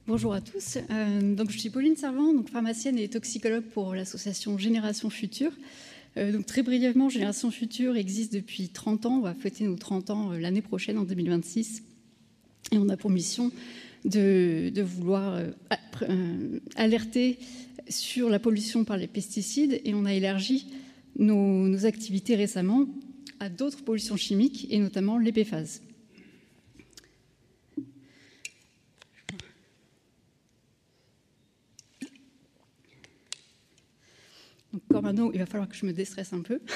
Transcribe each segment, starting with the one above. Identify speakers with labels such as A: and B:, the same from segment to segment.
A: Bonjour à tous. Donc, je suis Pauline Servant, donc pharmacienne et toxicologue pour l'association Génération Future. Donc, très brièvement, Génération Future existe depuis 30 ans. On va fêter nos 30 ans l'année prochaine, en 2026. Et on a pour mission de vouloir alerter sur la pollution par les pesticides. Et on a élargi nos activités récemment à d'autres pollutions chimiques, et notamment les PFAS. Donc, comme maintenant, il va falloir que je me déstresse un peu.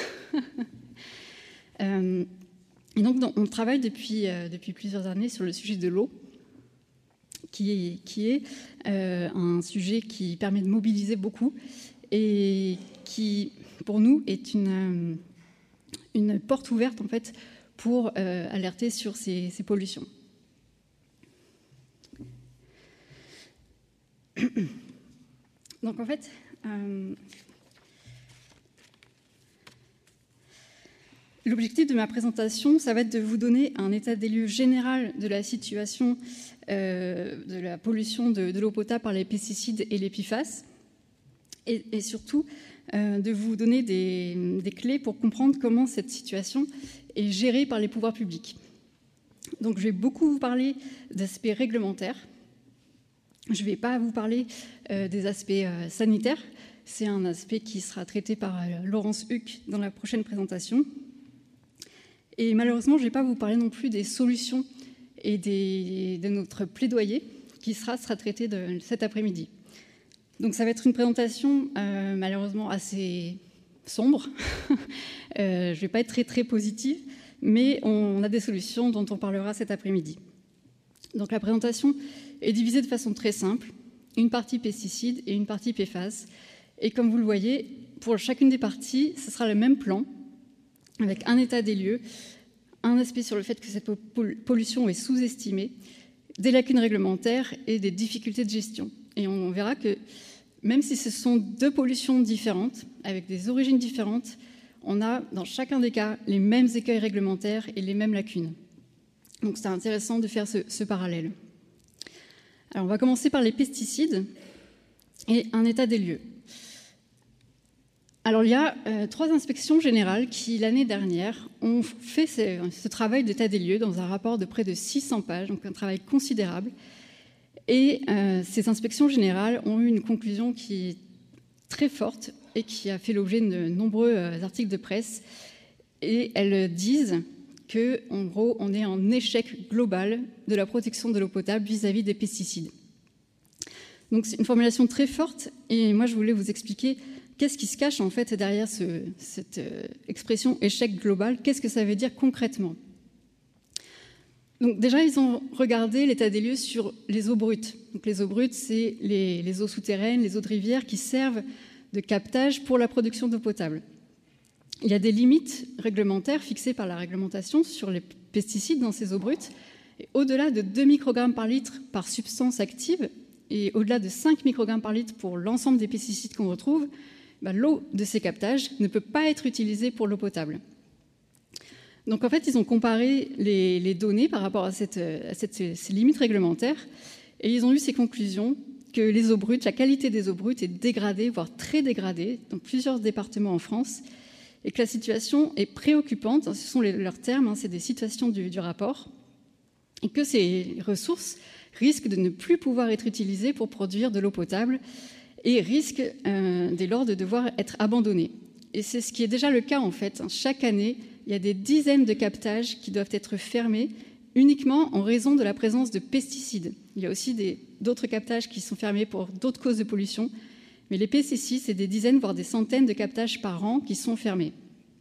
A: Et donc, on travaille depuis plusieurs années sur le sujet de l'eau, qui est un sujet qui permet de mobiliser beaucoup et qui, pour nous, est une porte ouverte, en fait, pour alerter sur ces pollutions. Donc, en fait... L'objectif de ma présentation, ça va être de vous donner un état des lieux général de la situation de la pollution de l'eau potable par les pesticides et les PFAS, et surtout de vous donner des clés pour comprendre comment cette situation est gérée par les pouvoirs publics. Donc, je vais beaucoup vous parler d'aspects réglementaires. Je ne vais pas vous parler des aspects sanitaires. C'est un aspect qui sera traité par Laurence Huck dans la prochaine présentation. Et malheureusement, je ne vais pas vous parler non plus des solutions et de notre plaidoyer qui sera traité cet après-midi. Donc ça va être une présentation malheureusement assez sombre. Je ne vais pas être très, très positive, mais on a des solutions dont on parlera cet après-midi. Donc la présentation est divisée de façon très simple, une partie pesticides et une partie PFAS. Et comme vous le voyez, pour chacune des parties, ce sera le même plan, avec un état des lieux, un aspect sur le fait que cette pollution est sous-estimée, des lacunes réglementaires et des difficultés de gestion. Et on verra que même si ce sont deux pollutions différentes, avec des origines différentes, on a dans chacun des cas les mêmes écueils réglementaires et les mêmes lacunes. Donc c'est intéressant de faire ce parallèle. Alors on va commencer par les pesticides et un état des lieux. Alors, il y a 3 inspections générales qui, l'année dernière, ont fait ce travail d'état des lieux dans un rapport de près de 600 pages, donc un travail considérable. Et ces inspections générales ont eu une conclusion qui est très forte et qui a fait l'objet de nombreux articles de presse. Et elles disent qu'en gros, on est en échec global de la protection de l'eau potable vis-à-vis des pesticides. Donc, c'est une formulation très forte. Et moi, je voulais vous expliquer qu'est-ce qui se cache en fait derrière cette expression échec global? Qu'est-ce que ça veut dire concrètement? Donc déjà, ils ont regardé l'état des lieux sur les eaux brutes. Donc les eaux brutes, c'est les eaux souterraines, les eaux de rivière qui servent de captage pour la production d'eau potable. Il y a des limites réglementaires fixées par la réglementation sur les pesticides dans ces eaux brutes. Et au-delà de 2 microgrammes par litre par substance active et au-delà de 5 microgrammes par litre pour l'ensemble des pesticides qu'on retrouve, l'eau de ces captages ne peut pas être utilisée pour l'eau potable. Donc en fait, ils ont comparé les données par rapport à ces limites réglementaires et ils ont eu ces conclusions que les eaux brutes, la qualité des eaux brutes est dégradée, voire très dégradée dans plusieurs départements en France et que la situation est préoccupante, ce sont leurs termes, c'est des citations du rapport, et que ces ressources risquent de ne plus pouvoir être utilisées pour produire de l'eau potable et risque dès lors de devoir être abandonné. Et c'est ce qui est déjà le cas en fait. Chaque année, il y a des dizaines de captages qui doivent être fermés uniquement en raison de la présence de pesticides. Il y a aussi d'autres captages qui sont fermés pour d'autres causes de pollution, mais les pesticides, c'est des dizaines, voire des centaines de captages par an qui sont fermés.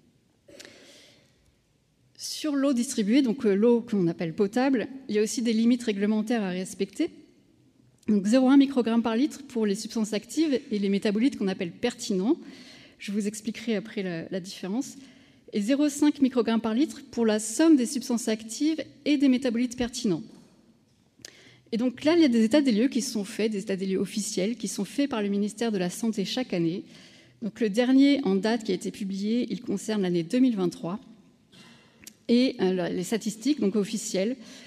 A: Sur l'eau distribuée, donc l'eau qu'on appelle potable, il y a aussi des limites réglementaires à respecter. Donc 0,1 microgramme par litre pour les substances actives et les métabolites qu'on appelle pertinents. Je vous expliquerai après la différence. Et 0,5 microgramme par litre pour la somme des substances actives et des métabolites pertinents. Et donc là, il y a des états des lieux qui sont faits, des états des lieux officiels, qui sont faits par le ministère de la Santé chaque année. Donc le dernier en date qui a été publié, il concerne l'année 2023. Et les statistiques donc officielles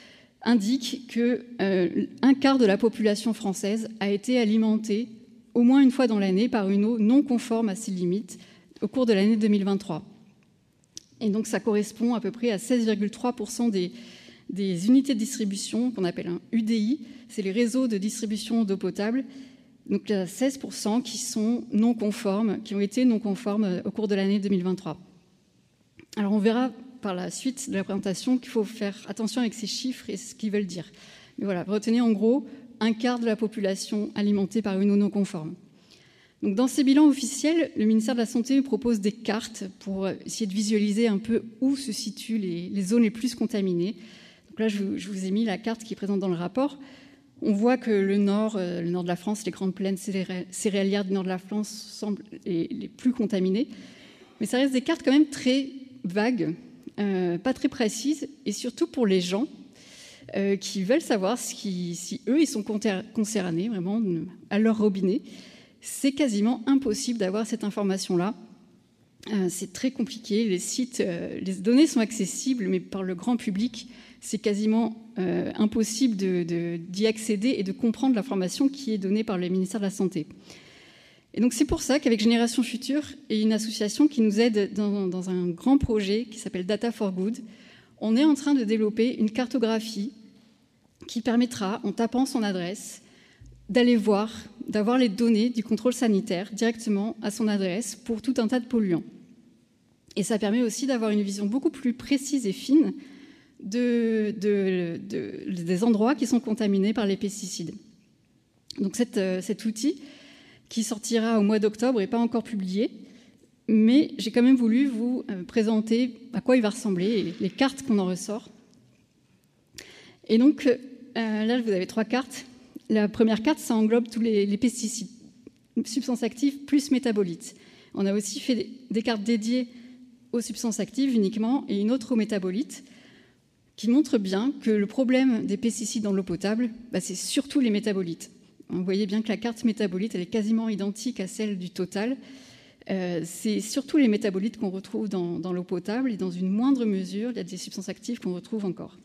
A: indique qu'un quart de la population française a été alimentée au moins une fois dans l'année par une eau non conforme à ces limites au cours de l'année 2023. Et donc ça correspond à peu près à 16,3% des unités de distribution qu'on appelle un UDI, c'est les réseaux de distribution d'eau potable. Donc il y a 16% qui sont non conformes, qui ont été non conformes au cours de l'année 2023. Alors on verra par la suite de la présentation qu'il faut faire attention avec ces chiffres et ce qu'ils veulent dire. Mais voilà, retenez en gros un quart de la population alimentée par une eau non conforme. Donc dans ces bilans officiels, le ministère de la Santé propose des cartes pour essayer de visualiser un peu où se situent les zones les plus contaminées. Donc là, je vous ai mis la carte qui est présente dans le rapport. On voit que le nord de la France, les grandes plaines céréalières du nord de la France semblent les plus contaminées. Mais ça reste des cartes quand même très vagues, pas très précises, et surtout pour les gens qui veulent savoir si eux, ils sont concernés vraiment à leur robinet. C'est quasiment impossible d'avoir cette information-là. C'est très compliqué. Les sites, les données sont accessibles, mais par le grand public, c'est quasiment impossible d'y accéder et de comprendre l'information qui est donnée par le ministère de la Santé. Et donc c'est pour ça qu'avec Génération Future et une association qui nous aide dans un grand projet qui s'appelle Data for Good, on est en train de développer une cartographie qui permettra, en tapant son adresse, d'aller voir, d'avoir les données du contrôle sanitaire directement à son adresse pour tout un tas de polluants. Et ça permet aussi d'avoir une vision beaucoup plus précise et fine des endroits qui sont contaminés par les pesticides. Donc cet outil, qui sortira au mois d'octobre, n'est pas encore publié, mais j'ai quand même voulu vous présenter à quoi il va ressembler et les cartes qu'on en ressort. Et donc, là, vous avez 3 cartes. La première carte, ça englobe tous les pesticides, substances actives plus métabolites. On a aussi fait des cartes dédiées aux substances actives uniquement et une autre aux métabolites, qui montre bien que le problème des pesticides dans l'eau potable, c'est surtout les métabolites. Vous voyez bien que la carte métabolite, elle est quasiment identique à celle du total. C'est surtout les métabolites qu'on retrouve dans l'eau potable et dans une moindre mesure, il y a des substances actives qu'on retrouve encore.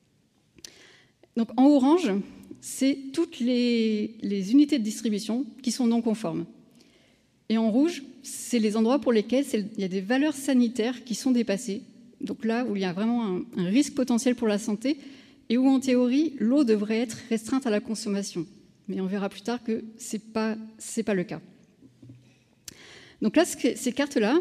A: Donc en orange, c'est toutes les unités de distribution qui sont non conformes. Et en rouge, c'est les endroits pour lesquels il y a des valeurs sanitaires qui sont dépassées. Donc là où il y a vraiment un risque potentiel pour la santé et où en théorie, l'eau devrait être restreinte à la consommation. Mais on verra plus tard que ce n'est pas le cas. Donc là, ces cartes-là,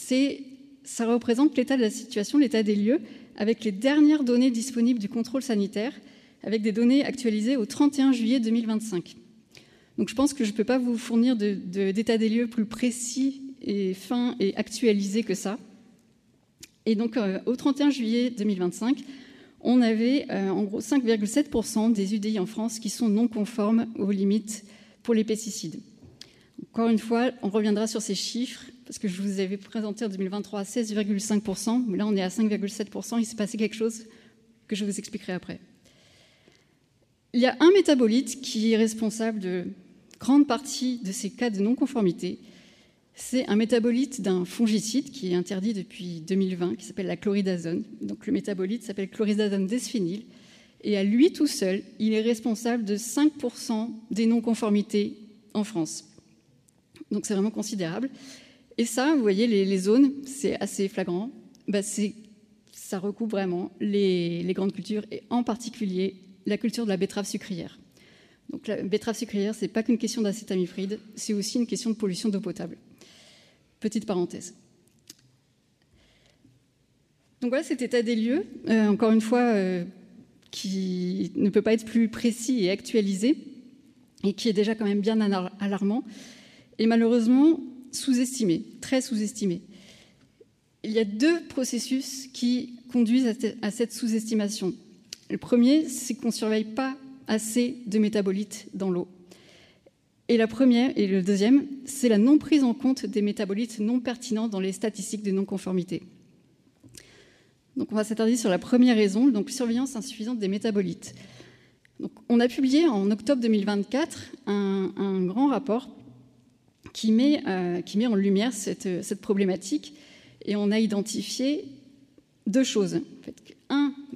A: ça représente l'état de la situation, l'état des lieux, avec les dernières données disponibles du contrôle sanitaire, avec des données actualisées au 31 juillet 2025. Donc je pense que je ne peux pas vous fournir d'état des lieux plus précis et fin et actualisé que ça. Et donc au 31 juillet 2025, on avait en gros 5,7% des UDI en France qui sont non conformes aux limites pour les pesticides. Encore une fois, on reviendra sur ces chiffres, parce que je vous avais présenté en 2023 à 16,5%, mais là on est à 5,7%, il s'est passé quelque chose que je vous expliquerai après. Il y a un métabolite qui est responsable de grande partie de ces cas de non-conformité. C'est un métabolite d'un fongicide qui est interdit depuis 2020, qui s'appelle la chloridazone. Donc le métabolite s'appelle chloridazone desphényl, et à lui tout seul, il est responsable de 5% des non-conformités en France. Donc c'est vraiment considérable. Et ça, vous voyez, les zones, c'est assez flagrant. Ça recoupe vraiment les grandes cultures, et en particulier la culture de la betterave sucrière. Donc la betterave sucrière, ce n'est pas qu'une question d'acétamiphride, c'est aussi une question de pollution d'eau potable. Petite parenthèse. Donc voilà cet état des lieux, encore une fois, qui ne peut pas être plus précis et actualisé, et qui est déjà quand même bien alarmant, et malheureusement sous-estimé, très sous-estimé. Il y a 2 processus qui conduisent à cette sous-estimation. Le premier, c'est qu'on ne surveille pas assez de métabolites dans l'eau. Et le deuxième, c'est la non-prise en compte des métabolites non pertinents dans les statistiques de non-conformité. Donc on va s'attarder sur la première raison, donc surveillance insuffisante des métabolites. Donc, on a publié en octobre 2024 un grand rapport qui met en lumière cette problématique, et on a identifié 2 choses. En fait,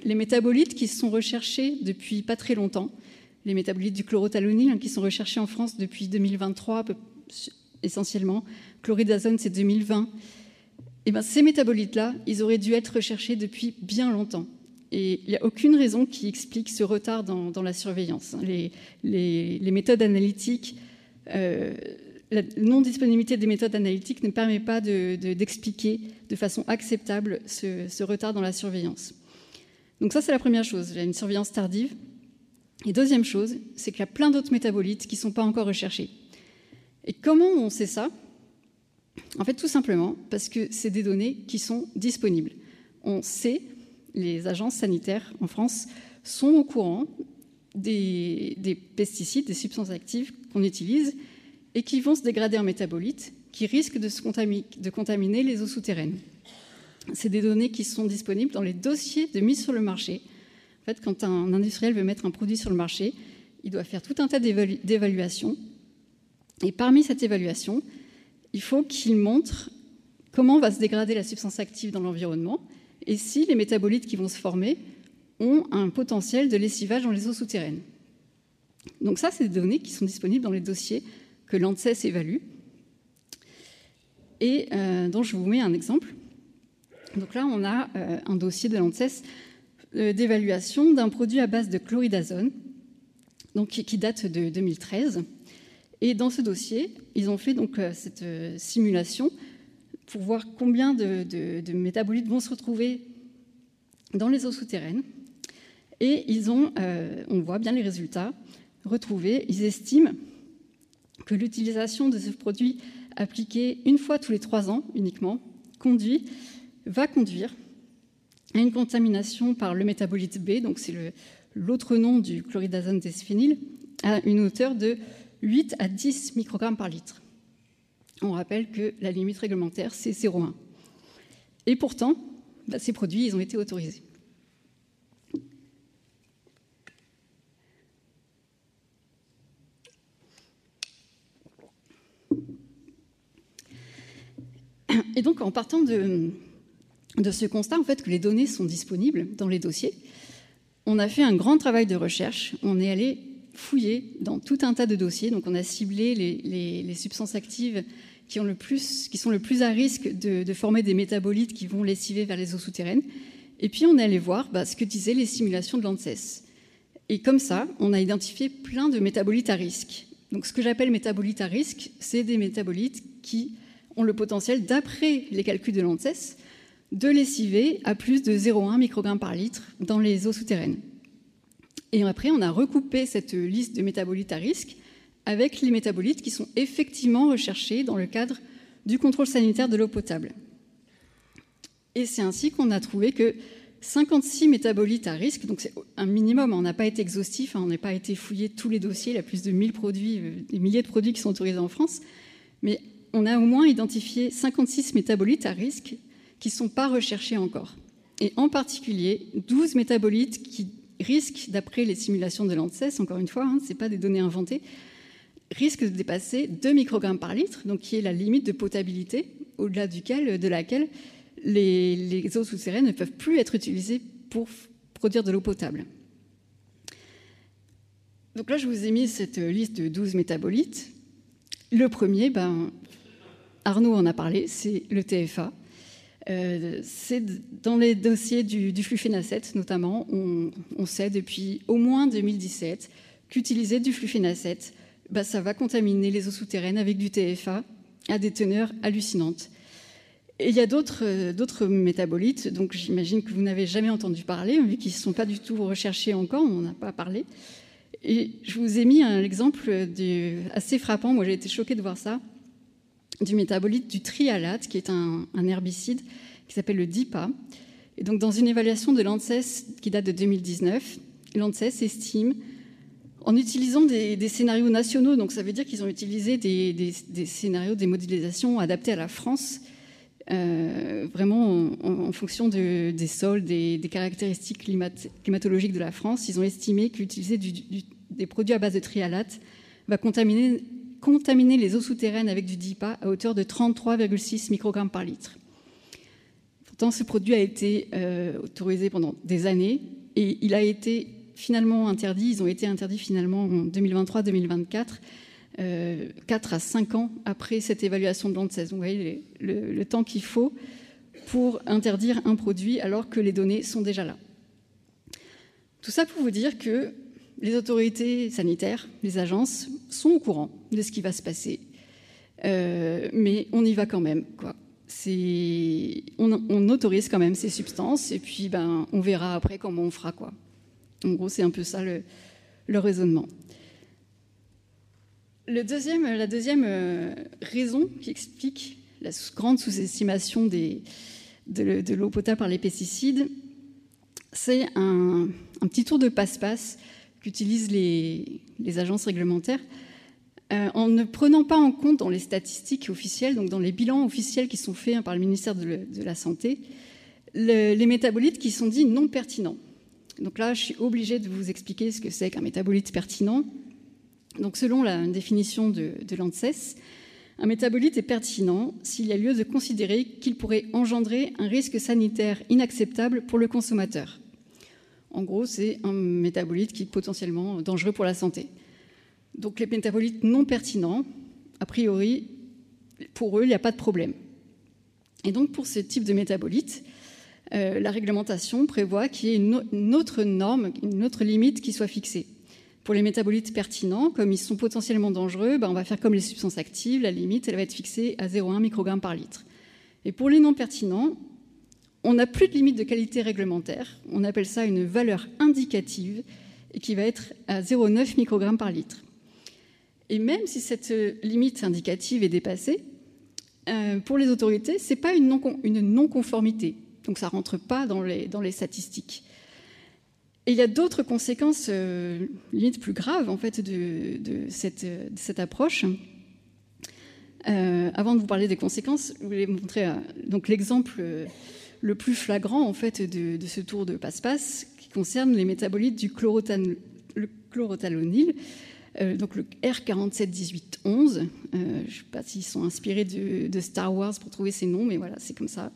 A: les métabolites qui sont recherchés depuis pas très longtemps, les métabolites du chlorothalonil qui sont recherchés en France depuis 2023 essentiellement, chloridazone c'est 2020, et bien ces métabolites-là, ils auraient dû être recherchés depuis bien longtemps. Et il n'y a aucune raison qui explique ce retard dans la surveillance. Les méthodes analytiques, la non-disponibilité des méthodes analytiques ne permet pas d'expliquer de façon acceptable ce retard dans la surveillance. Donc ça, c'est la première chose, il y a une surveillance tardive. Et deuxième chose, c'est qu'il y a plein d'autres métabolites qui ne sont pas encore recherchés. Et comment on sait ça? En fait, tout simplement parce que c'est des données qui sont disponibles. On sait, les agences sanitaires en France sont au courant des pesticides, des substances actives qu'on utilise et qui vont se dégrader en métabolites, qui risquent de contaminer les eaux souterraines. C'est des données qui sont disponibles dans les dossiers de mise sur le marché. En fait, quand un industriel veut mettre un produit sur le marché, il doit faire tout un tas d'évaluations. Et parmi cette évaluation, il faut qu'il montre comment va se dégrader la substance active dans l'environnement et si les métabolites qui vont se former ont un potentiel de lessivage dans les eaux souterraines. Donc ça, c'est des données qui sont disponibles dans les dossiers que l'ANSES évalue. Et donc je vous mets un exemple. Donc là, on a un dossier de l'ANSES d'évaluation d'un produit à base de chloridazone, donc qui date de 2013. Et dans ce dossier, ils ont fait donc cette simulation pour voir combien de métabolites vont se retrouver dans les eaux souterraines. Et on voit bien les résultats retrouvés. Ils estiment que l'utilisation de ce produit appliqué une fois tous les 3 ans uniquement va conduire à une contamination par le métabolite B, donc c'est l'autre nom du chloridazone desphényl, à une hauteur de 8 à 10 microgrammes par litre. On rappelle que la limite réglementaire, c'est 0,1. Et pourtant, ces produits, ils ont été autorisés. Et donc, en partant de ce constat, en fait, que les données sont disponibles dans les dossiers, on a fait un grand travail de recherche. On est allé fouiller dans tout un tas de dossiers. Donc, on a ciblé les substances actives qui sont le plus à risque de former des métabolites qui vont lessiver vers les eaux souterraines. Et puis, on est allé voir ce que disaient les simulations de l'ANSES. Et comme ça, on a identifié plein de métabolites à risque. Donc, ce que j'appelle métabolites à risque, c'est des métabolites qui ont le potentiel, d'après les calculs de l'ANSES, de lessiver à plus de 0,1 microgramme par litre dans les eaux souterraines. Et après, on a recoupé cette liste de métabolites à risque avec les métabolites qui sont effectivement recherchés dans le cadre du contrôle sanitaire de l'eau potable. Et c'est ainsi qu'on a trouvé que 56 métabolites à risque, donc c'est un minimum, on n'a pas été exhaustif, on n'a pas été fouiller tous les dossiers, il y a plus de 1000 produits, des milliers de produits qui sont autorisés en France, mais on a au moins identifié 56 métabolites à risque qui ne sont pas recherchés encore. Et en particulier, 12 métabolites qui risquent, d'après les simulations de l'ANSES, encore une fois, ce n'est pas des données inventées, risquent de dépasser 2 microgrammes par litre, donc qui est la limite de potabilité, au-delà de laquelle les eaux souterraines ne peuvent plus être utilisées pour produire de l'eau potable. Donc là, je vous ai mis cette liste de 12 métabolites. Le premier, Arnaud en a parlé, c'est le TFA. C'est dans les dossiers du flufénacet, notamment, on sait depuis au moins 2017 qu'utiliser du flufénacet, ça va contaminer les eaux souterraines avec du TFA à des teneurs hallucinantes. Et il y a d'autres métabolites, donc j'imagine que vous n'avez jamais entendu parler, vu qu'ils ne sont pas du tout recherchés encore, on n'en a pas parlé. Et je vous ai mis un exemple assez frappant, moi j'ai été choquée de voir ça, du métabolite du trialate, qui est un herbicide qui s'appelle le DIPA. Et donc, dans une évaluation de l'ANSES qui date de 2019, l'ANSES estime, en utilisant des scénarios nationaux, donc ça veut dire qu'ils ont utilisé des scénarios, des modélisations adaptés à la France, vraiment en fonction des sols, des caractéristiques climatologiques de la France, ils ont estimé qu'utiliser des produits à base de trialate va contaminer les eaux souterraines avec du DIPA à hauteur de 33,6 microgrammes par litre. Pourtant, ce produit a été autorisé pendant des années et il a été finalement interdit. Ils ont été interdits finalement en 2023-2024, 4 à 5 ans après cette évaluation de l'ANSES. Vous voyez le temps qu'il faut pour interdire un produit alors que les données sont déjà là. Tout ça pour vous dire que les autorités sanitaires, les agences, sont au courant de ce qui va se passer. Mais on y va quand même, quoi. On autorise quand même ces substances et puis on verra après comment on fera, quoi. En gros, c'est un peu ça le raisonnement. La deuxième raison qui explique la grande sous-estimation de l'eau potable par les pesticides, c'est un petit tour de passe-passe qu'utilisent les agences réglementaires en ne prenant pas en compte dans les statistiques officielles, donc dans les bilans officiels qui sont faits par le ministère de la Santé, les métabolites qui sont dits non pertinents. Donc là, je suis obligée de vous expliquer ce que c'est qu'un métabolite pertinent. Donc selon la définition de l'ANSES, un métabolite est pertinent s'il y a lieu de considérer qu'il pourrait engendrer un risque sanitaire inacceptable pour le consommateur. En gros, c'est un métabolite qui est potentiellement dangereux pour la santé. Donc les métabolites non pertinents, a priori, pour eux, il n'y a pas de problème. Et donc pour ce type de métabolite, la réglementation prévoit qu'il y ait une autre norme, une autre limite qui soit fixée. Pour les métabolites pertinents, comme ils sont potentiellement dangereux, on va faire comme les substances actives, la limite elle va être fixée à 0,1 microgramme par litre. Et pour les non pertinents, on n'a plus de limite de qualité réglementaire, on appelle ça une valeur indicative et qui va être à 0,9 microgrammes par litre. Et même si cette limite indicative est dépassée, pour les autorités, ce n'est pas une non-conformité. Donc ça ne rentre pas dans les statistiques. Et il y a d'autres conséquences, limite plus graves, en fait, de cette approche. Avant de vous parler des conséquences, je voulais vous montrer donc l'exemple le plus flagrant, en fait, de ce tour de passe-passe, qui concerne les métabolites du chlorothalonil, donc le R471811. Je ne sais pas s'ils sont inspirés de Star Wars pour trouver ces noms, mais voilà, c'est comme ça.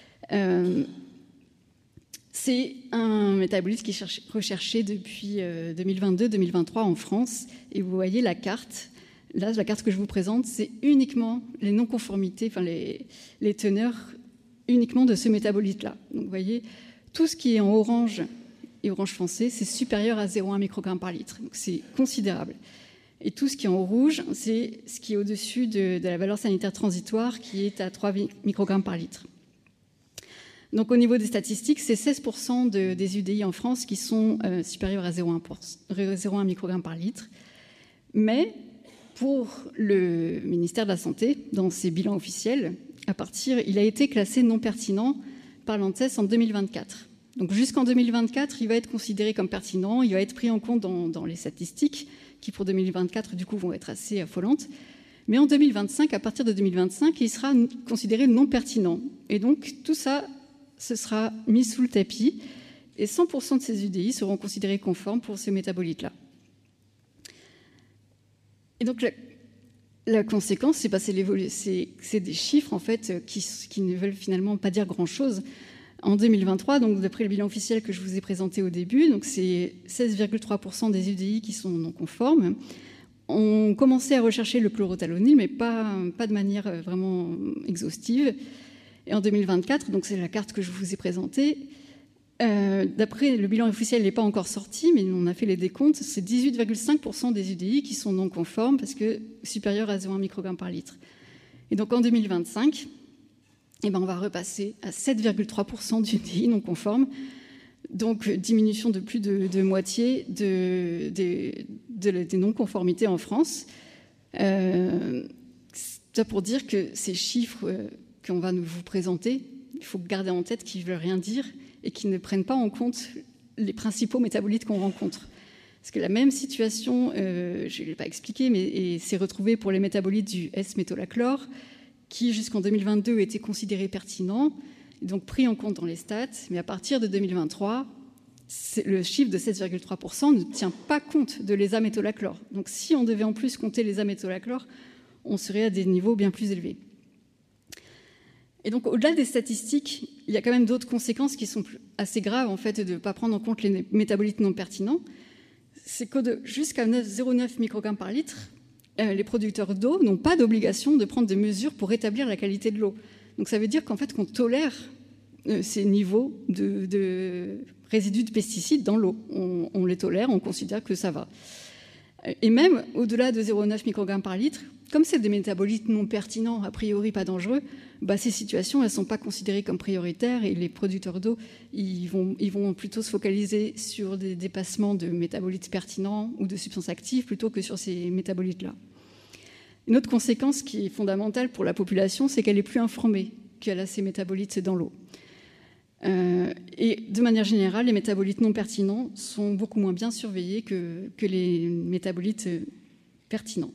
A: C'est un métabolite qui est recherché depuis 2022-2023 en France. Et vous voyez la carte. Là, la carte que je vous présente, c'est uniquement les non-conformités, enfin les teneurs uniquement de ce métabolite-là. Donc vous voyez, tout ce qui est en orange et orange foncé, c'est supérieur à 0,1 microgramme par litre. Donc c'est considérable. Et tout ce qui est en rouge, c'est ce qui est au-dessus de la valeur sanitaire transitoire qui est à 3 microgrammes par litre. Donc au niveau des statistiques, c'est 16% des UDI en France qui sont supérieurs à 0,1 microgramme par litre. Mais pour le ministère de la Santé, dans ses bilans officiels, il a été classé non pertinent par l'ANSES en 2024. Donc jusqu'en 2024, il va être considéré comme pertinent, il va être pris en compte dans les statistiques qui pour 2024 du coup vont être assez affolantes. Mais en 2025, à partir de 2025, il sera considéré non pertinent. Et donc tout ça, ce sera mis sous le tapis et 100% de ces UDI seront considérés conformes pour ce métabolite-là. Et donc la conséquence, c'est des chiffres en fait qui ne veulent finalement pas dire grand-chose. En 2023, donc d'après le bilan officiel que je vous ai présenté au début, donc c'est 16,3% des UDI qui sont non conformes. On commençait à rechercher le chlorothalonil, mais pas de manière vraiment exhaustive. Et en 2024, donc c'est la carte que je vous ai présentée, d'après le bilan officiel, il n'est pas encore sorti, mais on a fait les décomptes, c'est 18,5% des UDI qui sont non conformes parce que supérieurs à 0,1 microgramme par litre. Et donc en 2025, on va repasser à 7,3% d'UDI non conformes, donc diminution de plus de moitié des non-conformités en France. Ça pour dire que ces chiffres qu'on va vous présenter, il faut garder en tête qu'ils ne veulent rien dire et qu'ils ne prennent pas en compte les principaux métabolites qu'on rencontre. Parce que la même situation, je ne l'ai pas expliqué, mais s'est retrouvée pour les métabolites du S-métolachlore, qui jusqu'en 2022 étaient considérés pertinents, donc pris en compte dans les stats, mais à partir de 2023, le chiffre de 7,3% ne tient pas compte de l'esa-métolachlore. Donc si on devait en plus compter l'esa-métolachlore, on serait à des niveaux bien plus élevés. Et donc, au-delà des statistiques, il y a quand même d'autres conséquences qui sont assez graves, en fait, de ne pas prendre en compte les métabolites non pertinents. C'est que jusqu'à 0,9 microgrammes par litre, les producteurs d'eau n'ont pas d'obligation de prendre des mesures pour rétablir la qualité de l'eau. Donc, ça veut dire qu'en fait, qu'on tolère ces niveaux de résidus de pesticides dans l'eau. On les tolère, on considère que ça va. Et même au-delà de 0,9 microgrammes par litre, comme c'est des métabolites non pertinents, a priori pas dangereux, ces situations, elles ne sont pas considérées comme prioritaires et les producteurs d'eau, ils vont plutôt se focaliser sur des dépassements de métabolites pertinents ou de substances actives plutôt que sur ces métabolites-là. Une autre conséquence qui est fondamentale pour la population, c'est qu'elle est plus informée qu'elle a ces métabolites dans l'eau. Et de manière générale, les métabolites non pertinents sont beaucoup moins bien surveillés que les métabolites pertinents.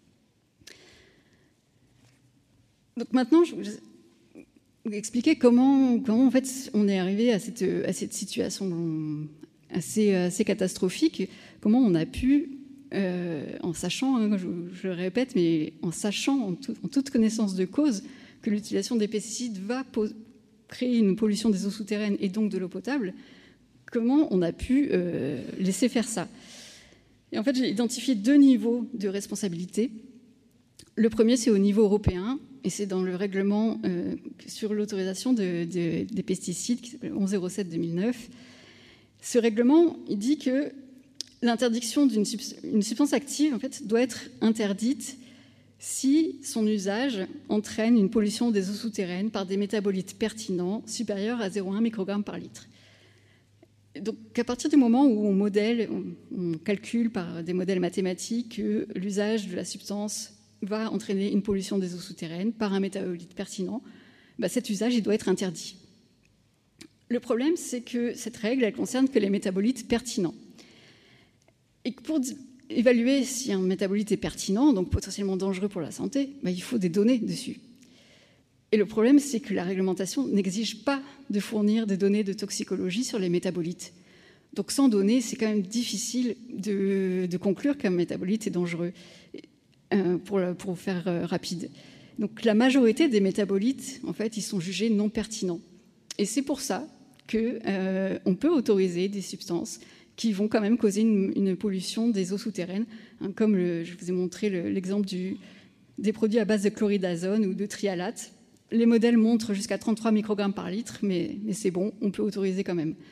A: Donc maintenant, je vais vous expliquer comment en fait, on est arrivé à cette situation assez catastrophique, comment on a pu, en sachant, je le répète, mais en sachant en toute connaissance de cause que l'utilisation des pesticides va créer une pollution des eaux souterraines et donc de l'eau potable, comment on a pu laisser faire ça. Et en fait, j'ai identifié 2 niveaux de responsabilité. Le premier, c'est au niveau européen, et c'est dans le règlement sur l'autorisation des pesticides, qui s'appelle 1107/2009. Ce règlement, il dit que l'interdiction d'une substance active, en fait, doit être interdite si son usage entraîne une pollution des eaux souterraines par des métabolites pertinents supérieurs à 0,1 microgramme par litre. Donc, à partir du moment où on calcule par des modèles mathématiques que l'usage de la substance va entraîner une pollution des eaux souterraines par un métabolite pertinent, cet usage, il doit être interdit. Le problème, c'est que cette règle, elle concerne que les métabolites pertinents. Et pour évaluer si un métabolite est pertinent, donc potentiellement dangereux pour la santé, il faut des données dessus. Et le problème, c'est que la réglementation n'exige pas de fournir des données de toxicologie sur les métabolites. Donc sans données, c'est quand même difficile de conclure qu'un métabolite est dangereux, pour faire rapide. Donc la majorité des métabolites, en fait, ils sont jugés non pertinents. Et c'est pour ça qu'on peut autoriser des substances qui vont quand même causer une pollution des eaux souterraines, comme je vous ai montré l'exemple des produits à base de chloride d'azone ou de trialate. Les modèles montrent jusqu'à 33 microgrammes par litre, mais c'est bon, on peut autoriser quand même.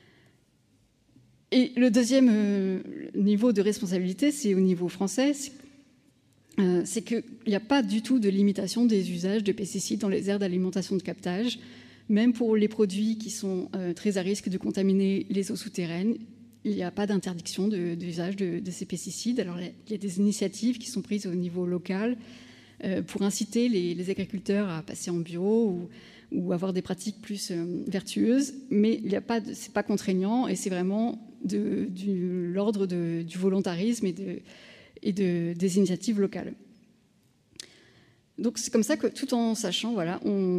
A: Et le deuxième niveau de responsabilité, c'est au niveau français, c'est qu'il n'y a pas du tout de limitation des usages de pesticides dans les aires d'alimentation de captage, même pour les produits qui sont très à risque de contaminer les eaux souterraines. Il n'y a pas d'interdiction d'usage de ces pesticides. Alors, il y a des initiatives qui sont prises au niveau local pour inciter les agriculteurs à passer en bio ou avoir des pratiques plus vertueuses, mais ce n'est pas contraignant et c'est vraiment de l'ordre du volontarisme et des initiatives locales. Donc c'est comme ça que, tout en sachant, voilà,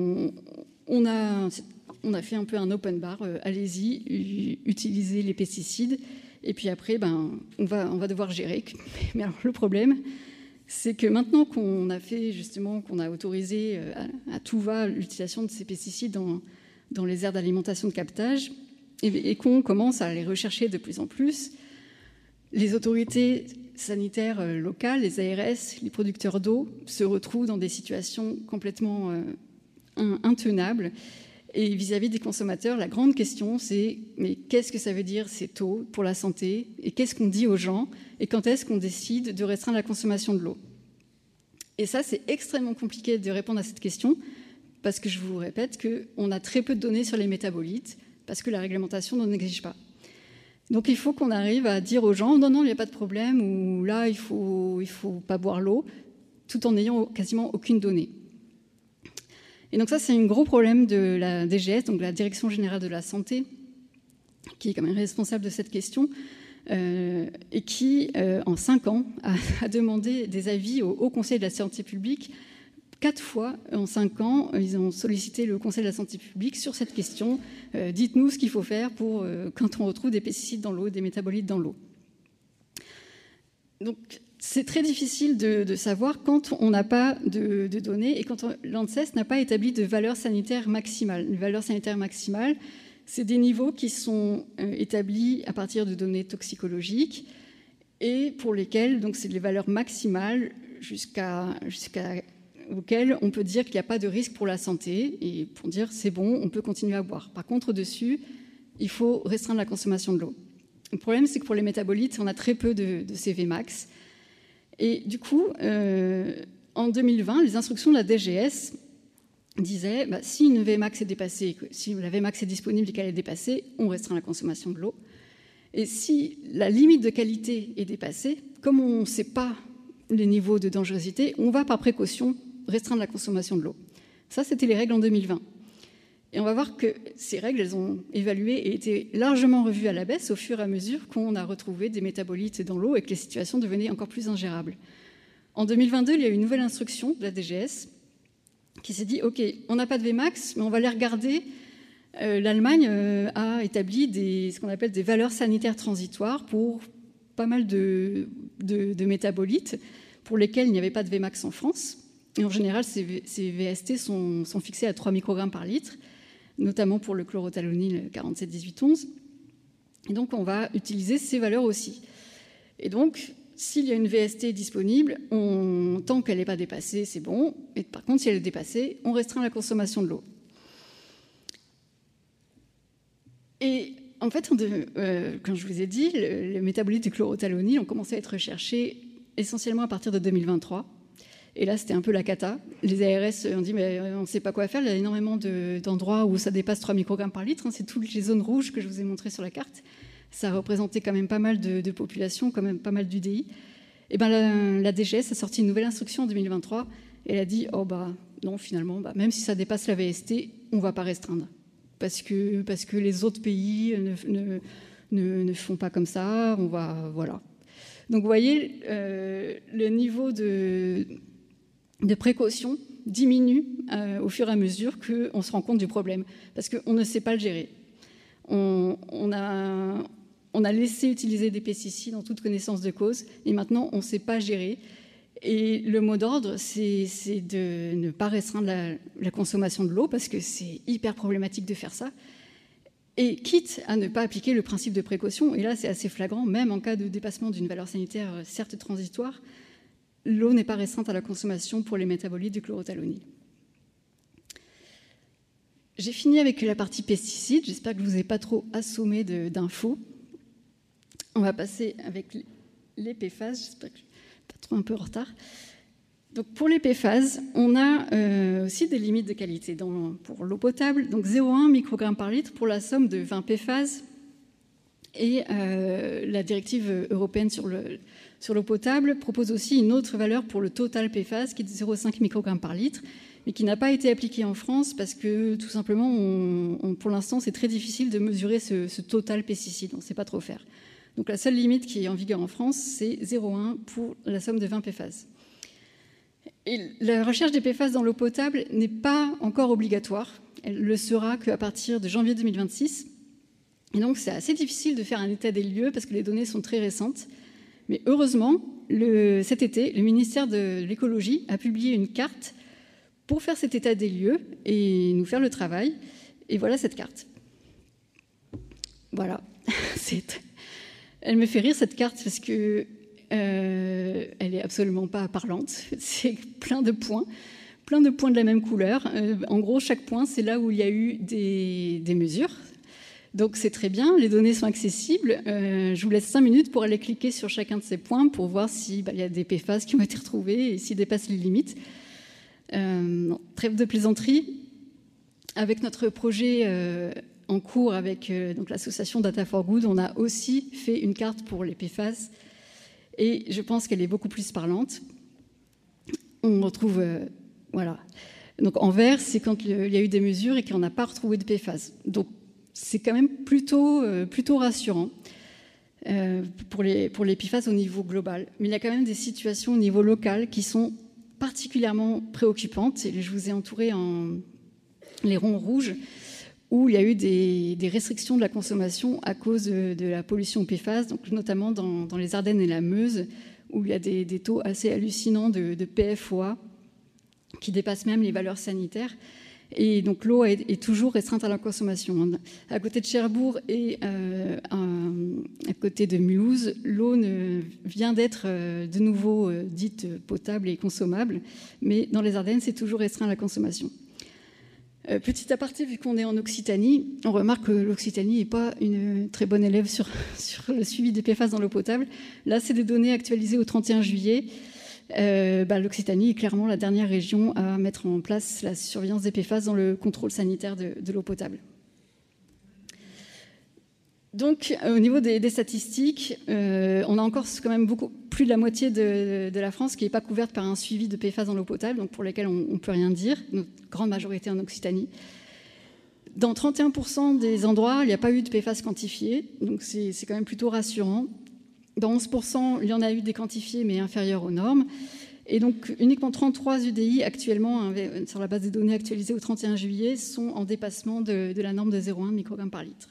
A: on a fait un peu un open bar, allez-y, utilisez les pesticides, et puis après, on va devoir gérer. Mais alors, le problème, c'est que maintenant qu'on a autorisé à tout va l'utilisation de ces pesticides dans les aires d'alimentation de captage, et qu'on commence à les rechercher de plus en plus, les autorités sanitaires locales, les ARS, les producteurs d'eau, se retrouvent dans des situations complètement intenables. Et vis-à-vis des consommateurs, la grande question, c'est mais qu'est-ce que ça veut dire cette eau pour la santé? Et qu'est-ce qu'on dit aux gens? Et quand est-ce qu'on décide de restreindre la consommation de l'eau? Et ça, c'est extrêmement compliqué de répondre à cette question, parce que je vous répète qu'on a très peu de données sur les métabolites, parce que la réglementation n'en exige pas. Donc il faut qu'on arrive à dire aux gens non, il n'y a pas de problème, ou là, il faut pas boire l'eau, tout en n'ayant quasiment aucune donnée. Et donc ça, c'est un gros problème de la DGS, donc la Direction Générale de la Santé, qui est quand même responsable de cette question, et qui, en 5 ans, a demandé des avis au Haut Conseil de la Santé publique. 4 fois en 5 ans, ils ont sollicité le Conseil de la Santé publique sur cette question. Dites-nous ce qu'il faut faire quand on retrouve des pesticides dans l'eau, des métabolites dans l'eau. Donc, c'est très difficile de savoir quand on n'a pas de données et quand l'ANSES n'a pas établi de valeur sanitaire maximale. Une valeur sanitaire maximale, c'est des niveaux qui sont établis à partir de données toxicologiques et pour lesquels, donc c'est les valeurs maximales auxquelles on peut dire qu'il n'y a pas de risque pour la santé et pour dire c'est bon, on peut continuer à boire. Par contre, au-dessus, il faut restreindre la consommation de l'eau. Le problème, c'est que pour les métabolites, on a très peu de CV-max. Et du coup, en 2020, les instructions de la DGS disaient si une VMAX est dépassée, si la VMAX est disponible et qu'elle est dépassée, on restreint la consommation de l'eau. Et si la limite de qualité est dépassée, comme on ne sait pas les niveaux de dangerosité, on va par précaution restreindre la consommation de l'eau. Ça, c'était les règles en 2020. Et on va voir que ces règles, elles ont évalué et été largement revues à la baisse au fur et à mesure qu'on a retrouvé des métabolites dans l'eau et que les situations devenaient encore plus ingérables. En 2022, il y a eu une nouvelle instruction de la DGS qui s'est dit « Ok, on n'a pas de VMAX, mais on va les regarder. » L'Allemagne a établi ce qu'on appelle des valeurs sanitaires transitoires pour pas mal de métabolites pour lesquels il n'y avait pas de VMAX en France. Et en général, ces VST sont fixés à 3 microgrammes par litre, notamment pour le chlorothalonil 47-18-11. Et donc, on va utiliser ces valeurs aussi. Et donc, s'il y a une VST disponible, tant qu'elle n'est pas dépassée, c'est bon. Et par contre, si elle est dépassée, on restreint la consommation de l'eau. Et en fait, comme je vous ai dit, les métabolites du chlorothalonil ont commencé à être recherchés essentiellement à partir de 2023. Et là, c'était un peu la cata. Les ARS ont dit, mais on ne sait pas quoi faire. Il y a énormément d'endroits où ça dépasse 3 microgrammes par litre. C'est toutes les zones rouges que je vous ai montrées sur la carte. Ça représentait quand même pas mal de population, quand même pas mal d'UDI. Et ben, la DGS a sorti une nouvelle instruction en 2023. Et elle a dit, non, finalement, même si ça dépasse la VST, on ne va pas restreindre. Parce que les autres pays ne font pas comme ça. Voilà. Donc, vous voyez, le niveau de précaution diminue au fur et à mesure qu'on se rend compte du problème, parce qu'on ne sait pas le gérer. On a laissé utiliser des pesticides en toute connaissance de cause, et maintenant on ne sait pas gérer. Et le mot d'ordre, c'est de ne pas restreindre la consommation de l'eau, parce que c'est hyper problématique de faire ça, et quitte à ne pas appliquer le principe de précaution, et là c'est assez flagrant, même en cas de dépassement d'une valeur sanitaire certes transitoire, l'eau n'est pas restreinte à la consommation pour les métabolites du chlorothalonil. J'ai fini avec la partie pesticides. J'espère que je ne vous ai pas trop assommé d'infos. On va passer avec les PFAS. J'espère que je ne suis pas trop un peu en retard. Donc pour les PFAS, on a aussi des limites de qualité pour l'eau potable. Donc 0,1 microgramme par litre pour la somme de 20 PFAS. Et la directive européenne sur l'eau potable propose aussi une autre valeur pour le total PFAS qui est de 0,5 microgrammes par litre, mais qui n'a pas été appliquée en France parce que tout simplement, pour l'instant, c'est très difficile de mesurer ce total pesticide. On ne sait pas trop faire. Donc la seule limite qui est en vigueur en France, c'est 0,1 pour la somme de 20 PFAS. Et la recherche des PFAS dans l'eau potable n'est pas encore obligatoire. Elle le sera qu'à partir de janvier 2026. Et donc, c'est assez difficile de faire un état des lieux parce que les données sont très récentes. Mais heureusement, cet été, le ministère de l'écologie a publié une carte pour faire cet état des lieux et nous faire le travail. Et voilà cette carte. Voilà. Elle me fait rire, cette carte, parce que elle n'est absolument pas parlante. C'est plein de points de la même couleur. En gros, chaque point, c'est là où il y a eu des mesures. Donc c'est très bien, les données sont accessibles. Je vous laisse 5 minutes pour aller cliquer sur chacun de ces points pour voir s'il y a des PFAS qui ont été retrouvés et s'ils dépassent les limites. Trêve de plaisanterie. Avec notre projet en cours avec donc l'association Data for Good, on a aussi fait une carte pour les PFAS et je pense qu'elle est beaucoup plus parlante. On retrouve... voilà. Donc en vert, c'est quand il y a eu des mesures et qu'on n'a pas retrouvé de PFAS. Donc c'est quand même plutôt rassurant pour les PFAS au niveau global. Mais il y a quand même des situations au niveau local qui sont particulièrement préoccupantes. Et je vous ai entouré en les ronds rouges où il y a eu des restrictions de la consommation à cause de la pollution PFAS, donc notamment dans les Ardennes et la Meuse, où il y a des taux assez hallucinants de PFOA qui dépassent même les valeurs sanitaires. Et donc l'eau est toujours restreinte à la consommation. À côté de Cherbourg et à côté de Mulhouse, l'eau vient d'être de nouveau dite potable et consommable, mais dans les Ardennes, c'est toujours restreint à la consommation. Petit aparté, vu qu'on est en Occitanie, on remarque que l'Occitanie n'est pas une très bonne élève sur le suivi des PFAS dans l'eau potable. Là, c'est des données actualisées au 31 juillet. L'Occitanie est clairement la dernière région à mettre en place la surveillance des PFAS dans le contrôle sanitaire de l'eau potable. Donc, au niveau des statistiques, on a encore quand même plus de la moitié de la France qui n'est pas couverte par un suivi de PFAS dans l'eau potable, donc pour lesquels on ne peut rien dire, une grande majorité en Occitanie. Dans 31% des endroits, il n'y a pas eu de PFAS quantifiés, donc c'est quand même plutôt rassurant. Dans 11%, il y en a eu des quantifiés, mais inférieurs aux normes. Et donc, uniquement 33 UDI actuellement, sur la base des données actualisées au 31 juillet, sont en dépassement de la norme de 0,1 microgrammes par litre.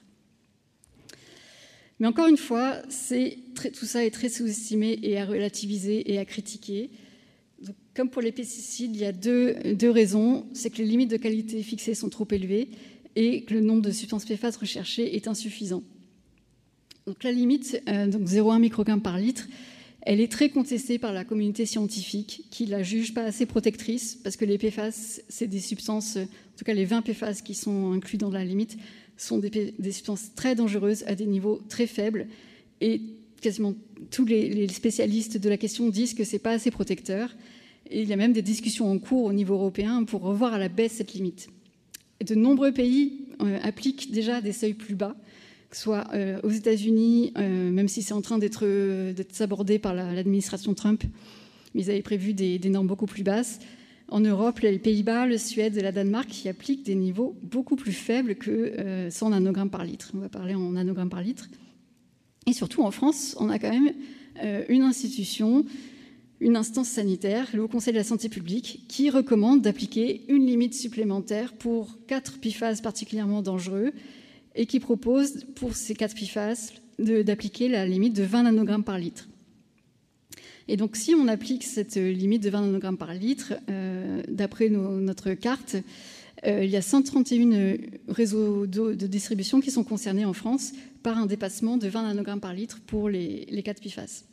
A: Mais encore une fois, tout ça est très sous-estimé et à relativiser et à critiquer. Donc, comme pour les pesticides, il y a deux raisons. C'est que les limites de qualité fixées sont trop élevées et que le nombre de substances PFAS recherchées est insuffisant. Donc la limite, donc 0,1 microgramme par litre, elle est très contestée par la communauté scientifique qui ne la juge pas assez protectrice parce que les PFAS, c'est des substances, en tout cas les 20 PFAS qui sont inclus dans la limite, sont des substances très dangereuses à des niveaux très faibles et quasiment tous les spécialistes de la question disent que ce n'est pas assez protecteur. Et il y a même des discussions en cours au niveau européen pour revoir à la baisse cette limite. Et de nombreux pays appliquent déjà des seuils plus bas, que ce soit aux États-Unis, même si c'est en train d'être abordé par l'administration Trump, mais ils avaient prévu des normes beaucoup plus basses. En Europe, les Pays-Bas, la Suède et la Danemark qui appliquent des niveaux beaucoup plus faibles que 100 nanogrammes par litre. On va parler en nanogrammes par litre. Et surtout, en France, on a quand même une institution, une instance sanitaire, le Haut Conseil de la santé publique, qui recommande d'appliquer une limite supplémentaire pour 4 PFAS particulièrement dangereux et qui propose pour ces 4 PFAS d'appliquer la limite de 20 nanogrammes par litre. Et donc si on applique cette limite de 20 nanogrammes par litre, d'après notre carte, il y a 131 réseaux d'eau de distribution qui sont concernés en France par un dépassement de 20 nanogrammes par litre pour les 4 PFAS.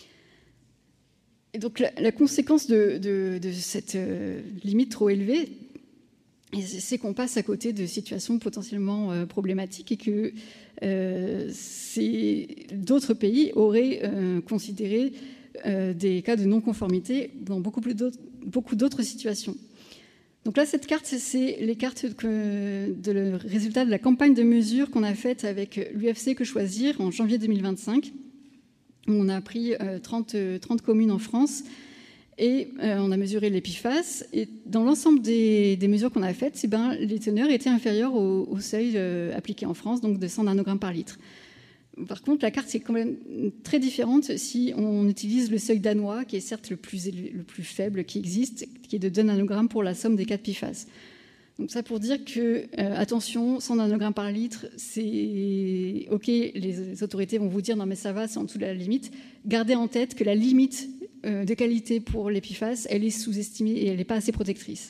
A: Et donc la conséquence de cette limite trop élevée, c'est qu'on passe à côté de situations potentiellement problématiques et que d'autres pays auraient considéré des cas de non-conformité dans beaucoup d'autres situations. Donc là, cette carte, c'est les cartes le résultat de la campagne de mesures qu'on a faite avec l'UFC Que Choisir en janvier 2025. On a pris 30 communes en France et on a mesuré les PFAS. Et dans l'ensemble des mesures qu'on a faites, les teneurs étaient inférieures au seuil appliqué en France, donc de 100 nanogrammes par litre. Par contre, la carte est quand même très différente si on utilise le seuil danois, qui est certes le plus faible qui existe, qui est de 2 nanogrammes pour la somme des 4 PFAS. Donc ça pour dire que, attention, 100 nanogrammes par litre, c'est OK, les autorités vont vous dire non mais ça va, c'est en dessous de la limite. Gardez en tête que la limite de qualité pour les PFAS, elle est sous-estimée et elle n'est pas assez protectrice.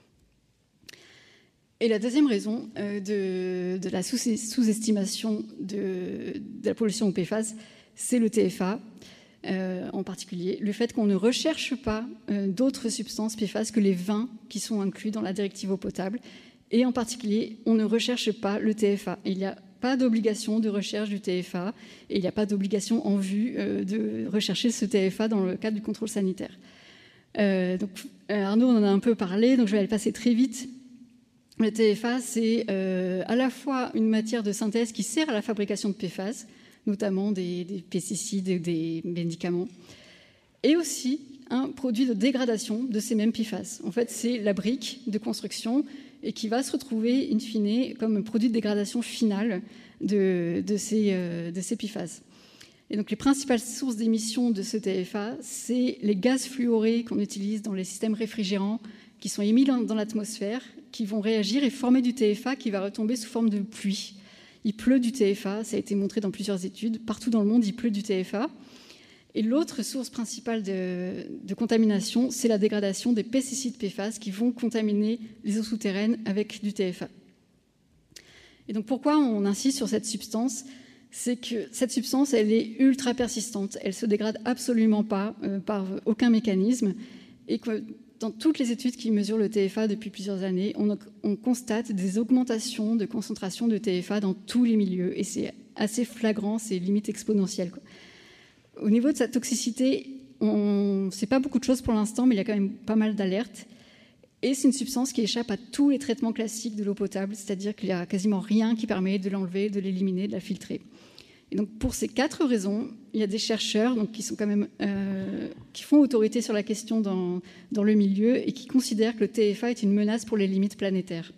A: Et la deuxième raison de la sous-estimation de la pollution au PFAS, c'est le TFA, en particulier. Le fait qu'on ne recherche pas d'autres substances PFAS que les 20 qui sont inclus dans la directive eau potable. Et en particulier, on ne recherche pas le TFA. Il n'y a pas d'obligation de recherche du TFA et il n'y a pas d'obligation en vue de rechercher ce TFA dans le cadre du contrôle sanitaire. Donc, Arnaud en a un peu parlé, donc je vais aller passer très vite. Le TFA, c'est à la fois une matière de synthèse qui sert à la fabrication de PFAS, notamment des pesticides et des médicaments, et aussi un produit de dégradation de ces mêmes PFAS. En fait, c'est la brique de construction et qui va se retrouver, in fine, comme produit de dégradation finale de ces PFAS. Et donc, les principales sources d'émissions de ce TFA, c'est les gaz fluorés qu'on utilise dans les systèmes réfrigérants qui sont émis dans l'atmosphère, qui vont réagir et former du TFA qui va retomber sous forme de pluie. Il pleut du TFA, ça a été montré dans plusieurs études. Partout dans le monde, il pleut du TFA. Et l'autre source principale de contamination, c'est la dégradation des pesticides PFAS qui vont contaminer les eaux souterraines avec du TFA. Et donc pourquoi on insiste sur cette substance? C'est que cette substance, elle est ultra persistante. Elle ne se dégrade absolument pas par aucun mécanisme. Et que dans toutes les études qui mesurent le TFA depuis plusieurs années, on constate des augmentations de concentration de TFA dans tous les milieux. Et c'est assez flagrant, c'est limite exponentiel, quoi. Au niveau de sa toxicité, on ne sait pas beaucoup de choses pour l'instant, mais il y a quand même pas mal d'alertes. Et c'est une substance qui échappe à tous les traitements classiques de l'eau potable, c'est-à-dire qu'il n'y a quasiment rien qui permet de l'enlever, de l'éliminer, de la filtrer. Et donc pour ces 4 raisons, il y a des chercheurs donc, qui sont quand même, qui font autorité sur la question dans le milieu et qui considèrent que le TFA est une menace pour les limites planétaires.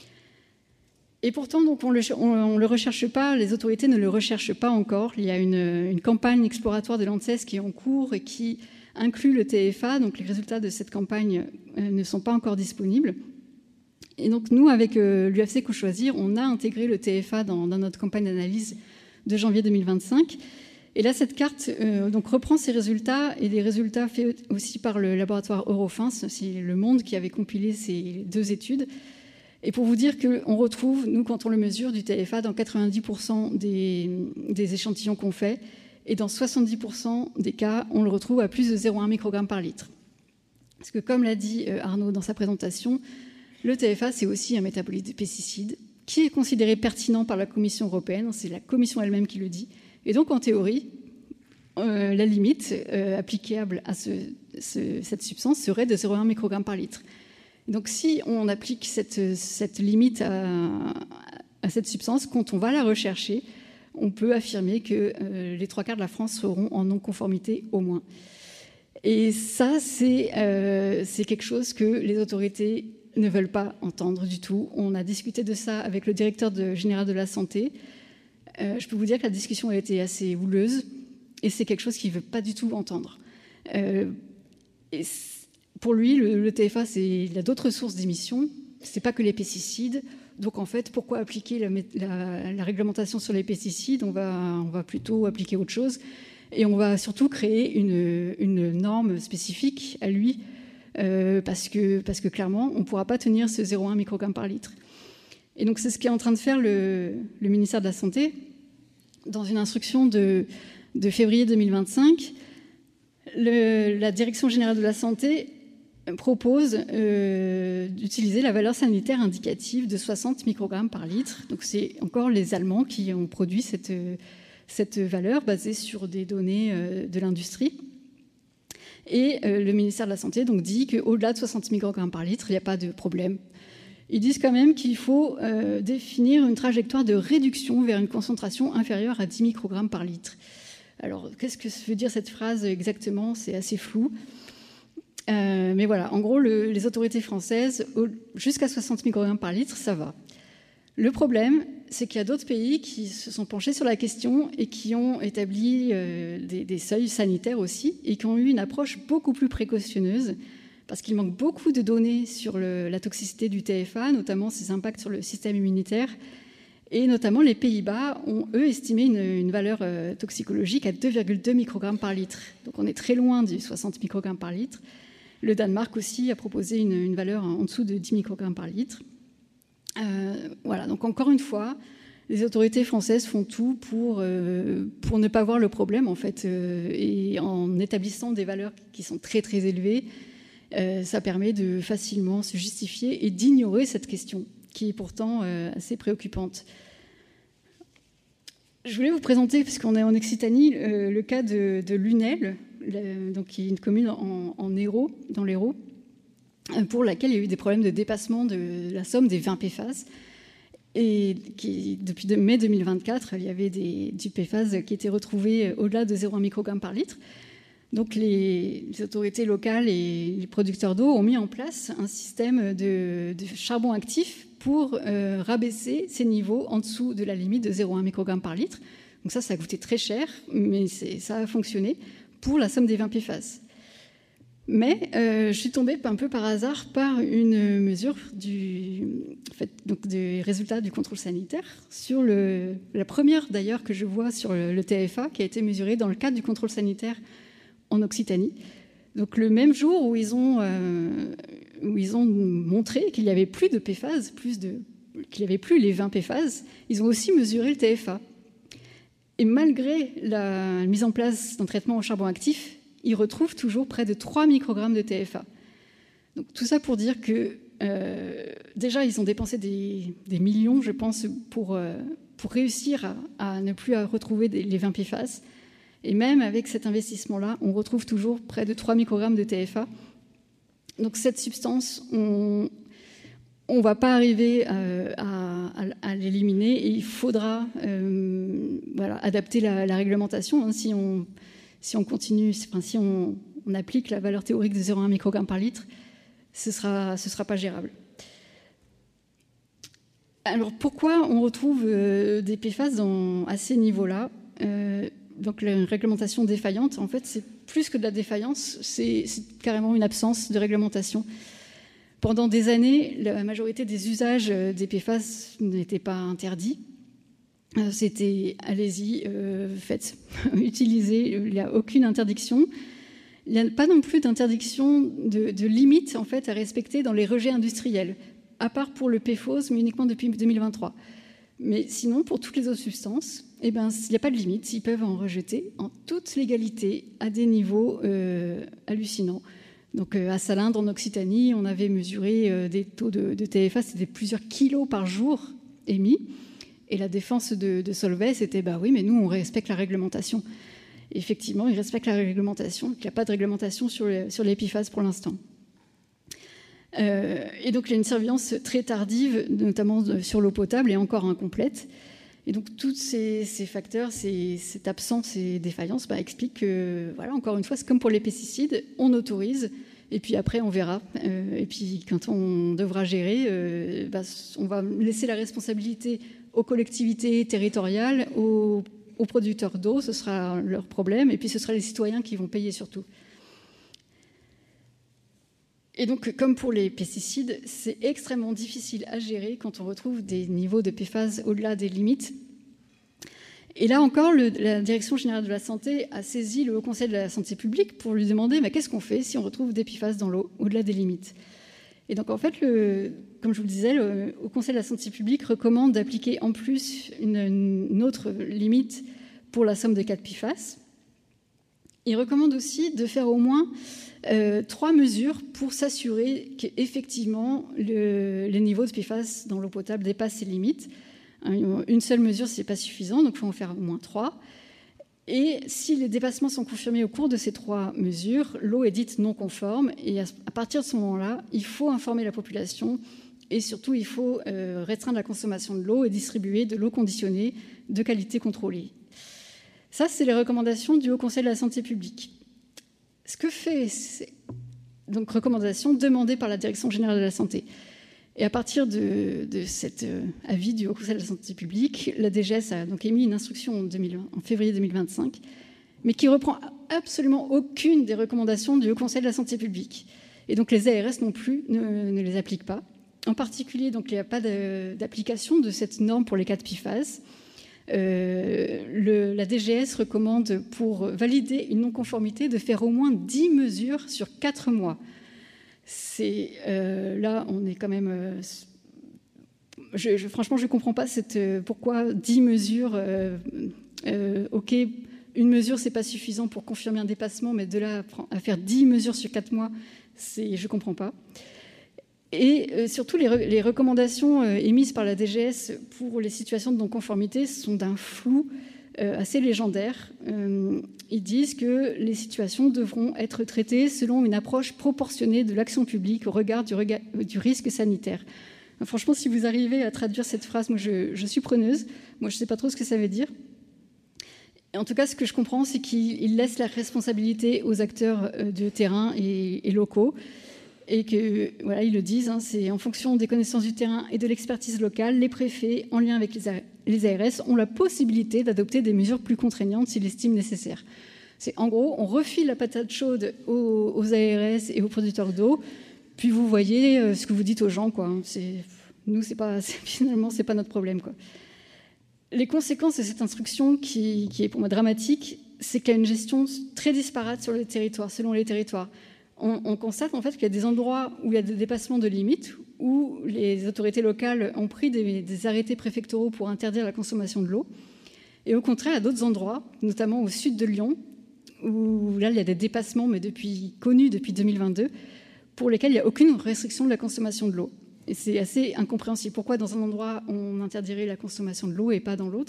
A: Et pourtant, donc, on ne le recherche pas, les autorités ne le recherchent pas encore. Il y a une campagne exploratoire de l'ANSES qui est en cours et qui inclut le TFA. Donc les résultats de cette campagne ne sont pas encore disponibles. Et donc nous, avec l'UFC Co-Choisir, on a intégré le TFA dans notre campagne d'analyse de janvier 2025. Et là, cette carte donc reprend ces résultats et des résultats faits aussi par le laboratoire Eurofins. C'est Le Monde qui avait compilé ces 2 études. Et pour vous dire qu'on retrouve, nous, quand on le mesure, du TFA dans 90% des échantillons qu'on fait, et dans 70% des cas, on le retrouve à plus de 0,1 microgramme par litre. Parce que, comme l'a dit Arnaud dans sa présentation, le TFA, c'est aussi un métabolite de pesticides qui est considéré pertinent par la Commission européenne, c'est la Commission elle-même qui le dit. Et donc, en théorie, la limite applicable à cette substance serait de 0,1 microgramme par litre. Donc si on applique cette limite à cette substance, quand on va la rechercher, on peut affirmer que les 3/4 de la France seront en non-conformité au moins. Et ça, c'est quelque chose que les autorités ne veulent pas entendre du tout. On a discuté de ça avec le directeur général de la santé. Je peux vous dire que la discussion a été assez houleuse et c'est quelque chose qu'il ne veut pas du tout entendre. Pour lui, le TFA, il y a d'autres sources d'émissions. Ce n'est pas que les pesticides. Donc, en fait, pourquoi appliquer la réglementation sur les pesticides? On va plutôt appliquer autre chose. Et on va surtout créer une norme spécifique à lui parce que clairement, on ne pourra pas tenir ce 0,1 microgramme par litre. Et donc, c'est ce qu'est en train de faire le ministère de la Santé. Dans une instruction de février 2025, la Direction générale de la Santé propose d'utiliser la valeur sanitaire indicative de 60 microgrammes par litre. Donc c'est encore les Allemands qui ont produit cette valeur basée sur des données de l'industrie. Et le ministère de la Santé donc, dit qu'au-delà de 60 microgrammes par litre, il n'y a pas de problème. Ils disent quand même qu'il faut définir une trajectoire de réduction vers une concentration inférieure à 10 microgrammes par litre. Alors, qu'est-ce que veut dire cette phrase exactement? C'est assez flou. Mais voilà, en gros, les autorités françaises, jusqu'à 60 microgrammes par litre, ça va. Le problème, c'est qu'il y a d'autres pays qui se sont penchés sur la question et qui ont établi des seuils sanitaires aussi et qui ont eu une approche beaucoup plus précautionneuse parce qu'il manque beaucoup de données sur la toxicité du TFA, notamment ses impacts sur le système immunitaire. Et notamment, les Pays-Bas ont, eux, estimé une valeur toxicologique à 2,2 microgrammes par litre. Donc on est très loin du 60 microgrammes par litre. Le Danemark aussi a proposé une valeur en dessous de 10 microgrammes par litre. Voilà, donc encore une fois, les autorités françaises font tout pour ne pas voir le problème, en fait. Et en établissant des valeurs qui sont très, très élevées, ça permet de facilement se justifier et d'ignorer cette question, qui est pourtant assez préoccupante. Je voulais vous présenter, puisqu'on est en Occitanie, le cas de Lunel, donc qui est une commune en Hérault, dans l'Hérault, pour laquelle il y a eu des problèmes de dépassement de la somme des 20 PFAS. Et depuis mai 2024, il y avait du PFAS qui était retrouvé au-delà de 0,1 microgramme par litre. Donc les autorités locales et les producteurs d'eau ont mis en place un système de charbon actif pour rabaisser ces niveaux en dessous de la limite de 0,1 microgramme par litre. Donc ça a coûté très cher, mais ça a fonctionné pour la somme des 20 PFAS. Mais je suis tombée un peu par hasard par une mesure donc des résultats du contrôle sanitaire sur la première d'ailleurs que je vois sur le TFA qui a été mesurée dans le cadre du contrôle sanitaire en Occitanie. Donc le même jour où ils ont montré qu'il n'y avait plus de PFAS, qu'il n'y avait plus les 20 PFAS, ils ont aussi mesuré le TFA. Et malgré la mise en place d'un traitement au charbon actif, ils retrouvent toujours près de 3 microgrammes de TFA. Donc tout ça pour dire que déjà, ils ont dépensé des millions, je pense, pour réussir à ne plus retrouver les 20 PFAS. Et même avec cet investissement-là, on retrouve toujours près de 3 microgrammes de TFA. Donc cette substance, on ne va pas arriver à l'éliminer et il faudra adapter la réglementation. Hein, si on continue, si on applique la valeur théorique de 0,1 microgramme par litre, ce sera pas gérable. Alors pourquoi on retrouve des PFAS à ces niveaux-là donc la réglementation défaillante, en fait, c'est plus que de la défaillance, c'est carrément une absence de réglementation. Pendant des années, la majorité des usages des PFAS n'étaient pas interdits. C'était allez-y, faites, utilisez, il n'y a aucune interdiction. Il n'y a pas non plus d'interdiction de limite en fait, à respecter dans les rejets industriels, à part pour le PFOS, mais uniquement depuis 2023. Mais sinon, pour toutes les autres substances, il n'y a pas de limite. Ils peuvent en rejeter en toute légalité à des niveaux hallucinants. Donc à Salindre, en Occitanie, on avait mesuré des taux de TFA, c'était plusieurs kilos par jour émis. Et la défense de Solvay, c'était oui, mais nous, on respecte la réglementation. Et effectivement, ils respectent la réglementation. Il n'y a pas de réglementation sur les PFAS pour l'instant. Et donc, il y a une surveillance très tardive, notamment sur l'eau potable, et encore incomplète. Et donc, tous ces facteurs, cette absence et défaillance expliquent que, voilà, encore une fois, c'est comme pour les pesticides, on autorise, et puis après, on verra. Et puis, quand on devra gérer, on va laisser la responsabilité aux collectivités territoriales, aux producteurs d'eau, ce sera leur problème, et puis ce sera les citoyens qui vont payer surtout. Et donc, comme pour les pesticides, c'est extrêmement difficile à gérer quand on retrouve des niveaux de PFAS au-delà des limites. Et là encore, la Direction générale de la santé a saisi le Haut Conseil de la santé publique pour lui demander qu'est-ce qu'on fait si on retrouve des PFAS dans l'eau au-delà des limites. Et donc, en fait, comme je vous le disais, le Haut Conseil de la santé publique recommande d'appliquer en plus une autre limite pour la somme de 4 PFAS. Il recommande aussi de faire au moins 3 mesures pour s'assurer qu'effectivement les niveaux de PFAS dans l'eau potable dépassent ces limites. Une seule mesure, ce n'est pas suffisant, donc il faut en faire au moins 3. Et si les dépassements sont confirmés au cours de ces 3 mesures, l'eau est dite non conforme. Et à partir de ce moment-là, il faut informer la population et surtout, il faut restreindre la consommation de l'eau et distribuer de l'eau conditionnée de qualité contrôlée. Ça, c'est les recommandations du Haut Conseil de la santé publique. Ce que fait, c'est donc recommandations demandées par la Direction générale de la santé. Et à partir de cet avis du Haut Conseil de la santé publique, la DGS a donc émis une instruction en février 2025, mais qui reprend absolument aucune des recommandations du Haut Conseil de la santé publique. Et donc les ARS non plus ne les appliquent pas. En particulier, donc, il n'y a pas d'application de cette norme pour les 4 PFAS. La DGS recommande pour valider une non-conformité de faire au moins 10 mesures sur 4 mois. Là, on est quand même... franchement, je ne comprends pas pourquoi 10 mesures... OK, une mesure, ce n'est pas suffisant pour confirmer un dépassement, mais de là à faire 10 mesures sur 4 mois, je ne comprends pas. Et surtout, les recommandations émises par la DGS pour les situations de non-conformité sont d'un flou assez légendaire. Ils disent que les situations devront être traitées selon une approche proportionnée de l'action publique au regard du risque sanitaire. Franchement, si vous arrivez à traduire cette phrase, moi je suis preneuse. Moi, je ne sais pas trop ce que ça veut dire. Et en tout cas, ce que je comprends, c'est qu'ils laissent la responsabilité aux acteurs de terrain et locaux. Et que, voilà, ils le disent, c'est en fonction des connaissances du terrain et de l'expertise locale, les préfets, en lien avec les ARS, ont la possibilité d'adopter des mesures plus contraignantes s'ils l'estiment nécessaire. En gros, on refile la patate chaude aux ARS et aux producteurs d'eau, puis vous voyez ce que vous dites aux gens, quoi. Finalement, c'est pas notre problème, quoi. Les conséquences de cette instruction, qui est pour moi dramatique, c'est qu'il y a une gestion très disparate sur les territoires, selon les territoires. On constate en fait qu'il y a des endroits où il y a des dépassements de limites, où les autorités locales ont pris des arrêtés préfectoraux pour interdire la consommation de l'eau. Et au contraire, à d'autres endroits, notamment au sud de Lyon, où là, il y a des dépassements, mais connus depuis 2022, pour lesquels il n'y a aucune restriction de la consommation de l'eau. Et c'est assez incompréhensible. Pourquoi dans un endroit, on interdirait la consommation de l'eau et pas dans l'autre ?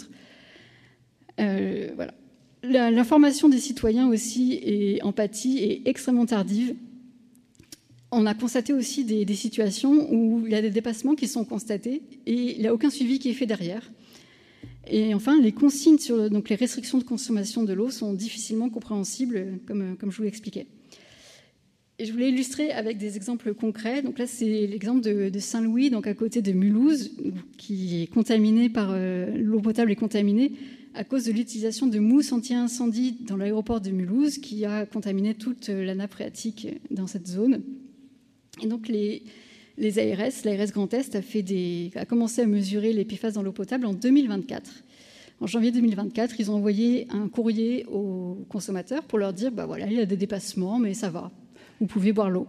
A: Voilà. L'information des citoyens aussi et empathie est extrêmement tardive. On a constaté aussi des situations où il y a des dépassements qui sont constatés et il n'y a aucun suivi qui est fait derrière. Et enfin, les consignes sur donc les restrictions de consommation de l'eau sont difficilement compréhensibles, comme je vous l'expliquais. Et je voulais illustrer avec des exemples concrets. Donc là, c'est l'exemple de Saint-Louis, donc à côté de Mulhouse, qui est contaminé par l'eau potable est contaminée à cause de l'utilisation de mousse anti-incendie dans l'aéroport de Mulhouse, qui a contaminé toute la nappe phréatique dans cette zone. Et donc les l'ARS Grand Est a commencé à mesurer les PFAS dans l'eau potable en 2024. En janvier 2024, ils ont envoyé un courrier aux consommateurs pour leur dire voilà, il y a des dépassements, mais ça va, vous pouvez boire l'eau.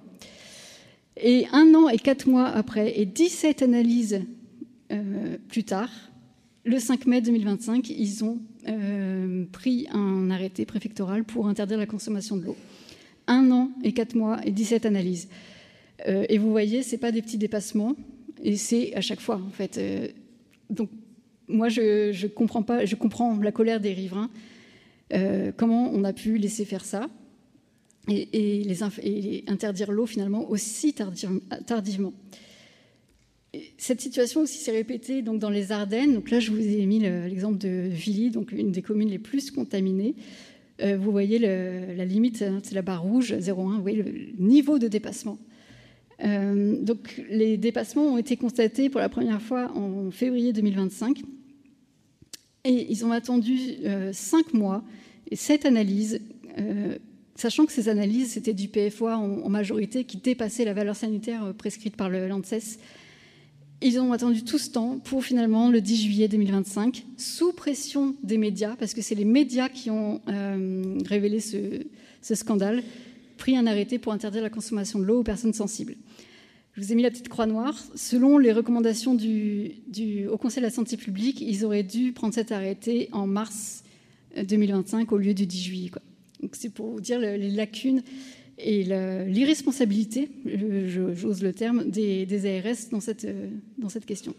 A: Et 1 an et 4 mois après, et 17 analyses plus tard, le 5 mai 2025, ils ont pris un arrêté préfectoral pour interdire la consommation de l'eau. 1 an et 4 mois et 17 analyses. Et vous voyez, ce n'est pas des petits dépassements, et c'est à chaque fois, en fait. Donc, moi, je comprends la colère des riverains, comment on a pu laisser faire ça, et interdire l'eau, finalement, aussi tardivement. Cette situation aussi s'est répétée donc, dans les Ardennes. Donc là, je vous ai mis l'exemple de Villy, donc une des communes les plus contaminées. Vous voyez la limite, c'est la barre rouge, 0,1, vous voyez le niveau de dépassement. Donc les dépassements ont été constatés pour la première fois en février 2025. Et ils ont attendu 5 mois et 7 analyses, sachant que ces analyses, c'était du PFOA en majorité qui dépassait la valeur sanitaire prescrite par le l'ANSES. Ils ont attendu tout ce temps pour finalement, le 10 juillet 2025, sous pression des médias, parce que c'est les médias qui ont révélé ce scandale, pris un arrêté pour interdire la consommation de l'eau aux personnes sensibles. Je vous ai mis la petite croix noire. Selon les recommandations au Conseil de la santé publique, ils auraient dû prendre cet arrêté en mars 2025 au lieu du 10 juillet. Quoi. Donc c'est pour vous dire les lacunes et l'irresponsabilité, j'ose le terme, des ARS dans cette question.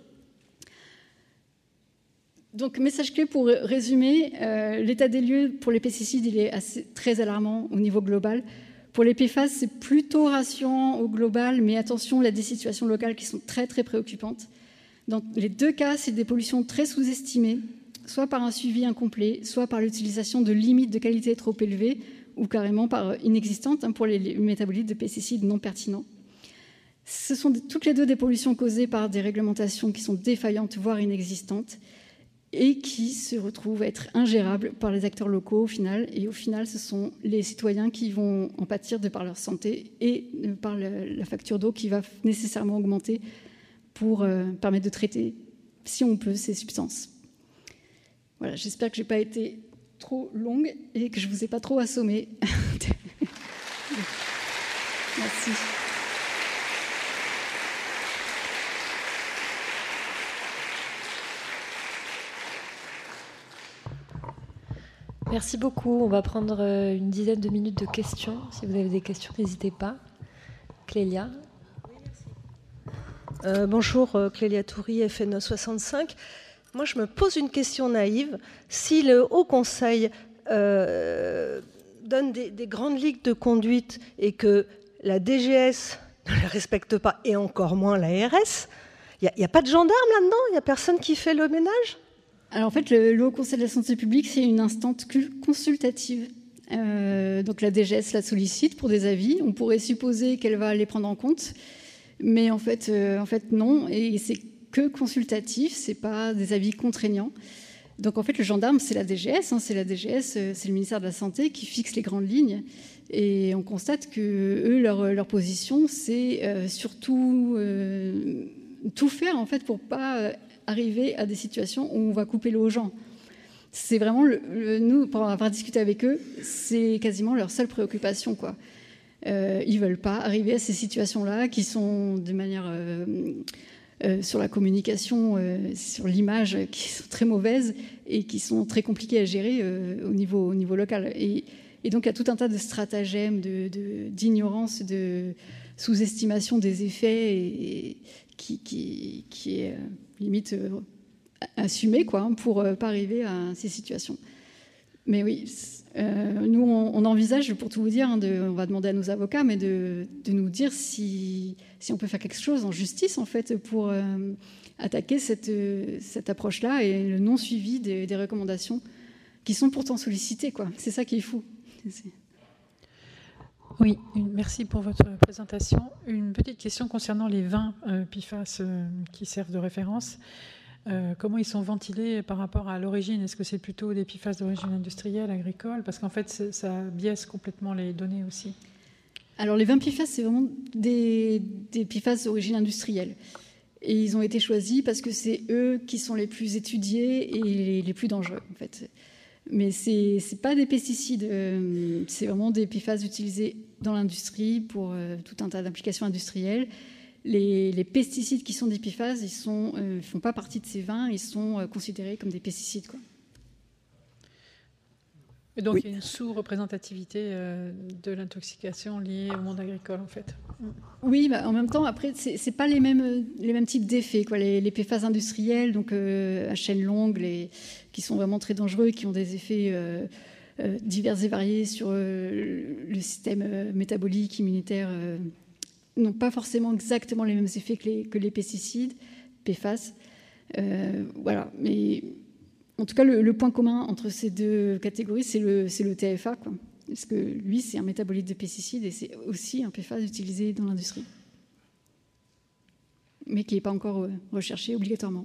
A: Donc, message clé pour résumer, l'état des lieux pour les pesticides, il est très alarmant au niveau global. Pour les PFAS, c'est plutôt rassurant au global, mais attention, il y a des situations locales qui sont très, très préoccupantes. Dans les 2 cas, c'est des pollutions très sous-estimées, soit par un suivi incomplet, soit par l'utilisation de limites de qualité trop élevées, ou carrément par inexistantes pour les métabolites de pesticides non pertinents. Ce sont toutes les 2 des pollutions causées par des réglementations qui sont défaillantes, voire inexistantes, et qui se retrouvent à être ingérables par les acteurs locaux au final. Et au final, ce sont les citoyens qui vont en pâtir de par leur santé et par la facture d'eau qui va nécessairement augmenter pour permettre de traiter, si on peut, ces substances. Voilà, j'espère que je n'ai pas été trop longue et que je ne vous ai pas trop assommé. Merci.
B: Merci beaucoup. On va prendre une dizaine de minutes de questions. Si vous avez des questions, n'hésitez pas. Clélia.
C: Bonjour, Clélia Toury, FN 65. Moi, je me pose une question naïve. Si le Haut Conseil donne des grandes lignes de conduite et que la DGS ne les respecte pas, et encore moins l'ARS, il n'y a pas de gendarme là-dedans? Il n'y a personne qui fait le ménage?
A: Alors en fait, le Haut Conseil de la santé publique, c'est une instance consultative. Donc la DGS la sollicite pour des avis. On pourrait supposer qu'elle va les prendre en compte, mais en fait non. Et c'est que consultatif, c'est pas des avis contraignants. Donc en fait, le gendarme, c'est la DGS. C'est la DGS, c'est le ministère de la Santé qui fixe les grandes lignes. Et on constate que eux, leur position, c'est surtout tout faire en fait pour pas arriver à des situations où on va couper l'eau aux gens. C'est vraiment, nous, pour avoir discuté avec eux, c'est quasiment leur seule préoccupation, quoi. Ils ne veulent pas arriver à ces situations-là qui sont de manière sur la communication, sur l'image, qui sont très mauvaises et qui sont très compliquées à gérer au niveau local. Et donc, il y a tout un tas de stratagèmes, d'ignorance, de sous-estimation des effets et qui est limite assumé, quoi, pour ne pas arriver à ces situations. Mais oui, nous, on envisage, pour tout vous dire, on va demander à nos avocats, mais de nous dire si on peut faire quelque chose en justice, en fait, pour attaquer cette approche-là et le non-suivi des recommandations qui sont pourtant sollicitées, quoi. C'est ça qui est fou.
D: Oui, merci pour votre présentation. Une petite question concernant les vins PFAS qui servent de référence. Comment ils sont ventilés par rapport à l'origine? Est-ce que c'est plutôt des PFAS d'origine industrielle, agricole? Parce qu'en fait, ça biaise complètement les données aussi.
A: Alors, les vins PFAS, c'est vraiment des PFAS d'origine industrielle. Et ils ont été choisis parce que c'est eux qui sont les plus étudiés et les plus dangereux, en fait. Mais c'est pas des pesticides, c'est vraiment des PFAS utilisés dans l'industrie pour tout un tas d'applications industrielles. Les pesticides qui sont des PFAS, ils ne font pas partie de ces vins, ils sont considérés comme des pesticides, quoi.
D: Et donc, oui, il y a une sous-représentativité de l'intoxication liée au monde agricole, en fait.
A: Oui, bah, en même temps, après, c'est pas les mêmes types d'effets, quoi. Les PFAS industriels, donc à chaîne longue, qui sont vraiment très dangereux, qui ont des effets divers et variés sur le système métabolique, immunitaire, n'ont pas forcément exactement les mêmes effets que les pesticides, PFAS. Voilà, mais en tout cas, le point commun entre ces deux catégories, c'est le TFA, quoi. Parce que lui, c'est un métabolite de pesticides et c'est aussi un PFAS utilisé dans l'industrie, mais qui n'est pas encore recherché obligatoirement.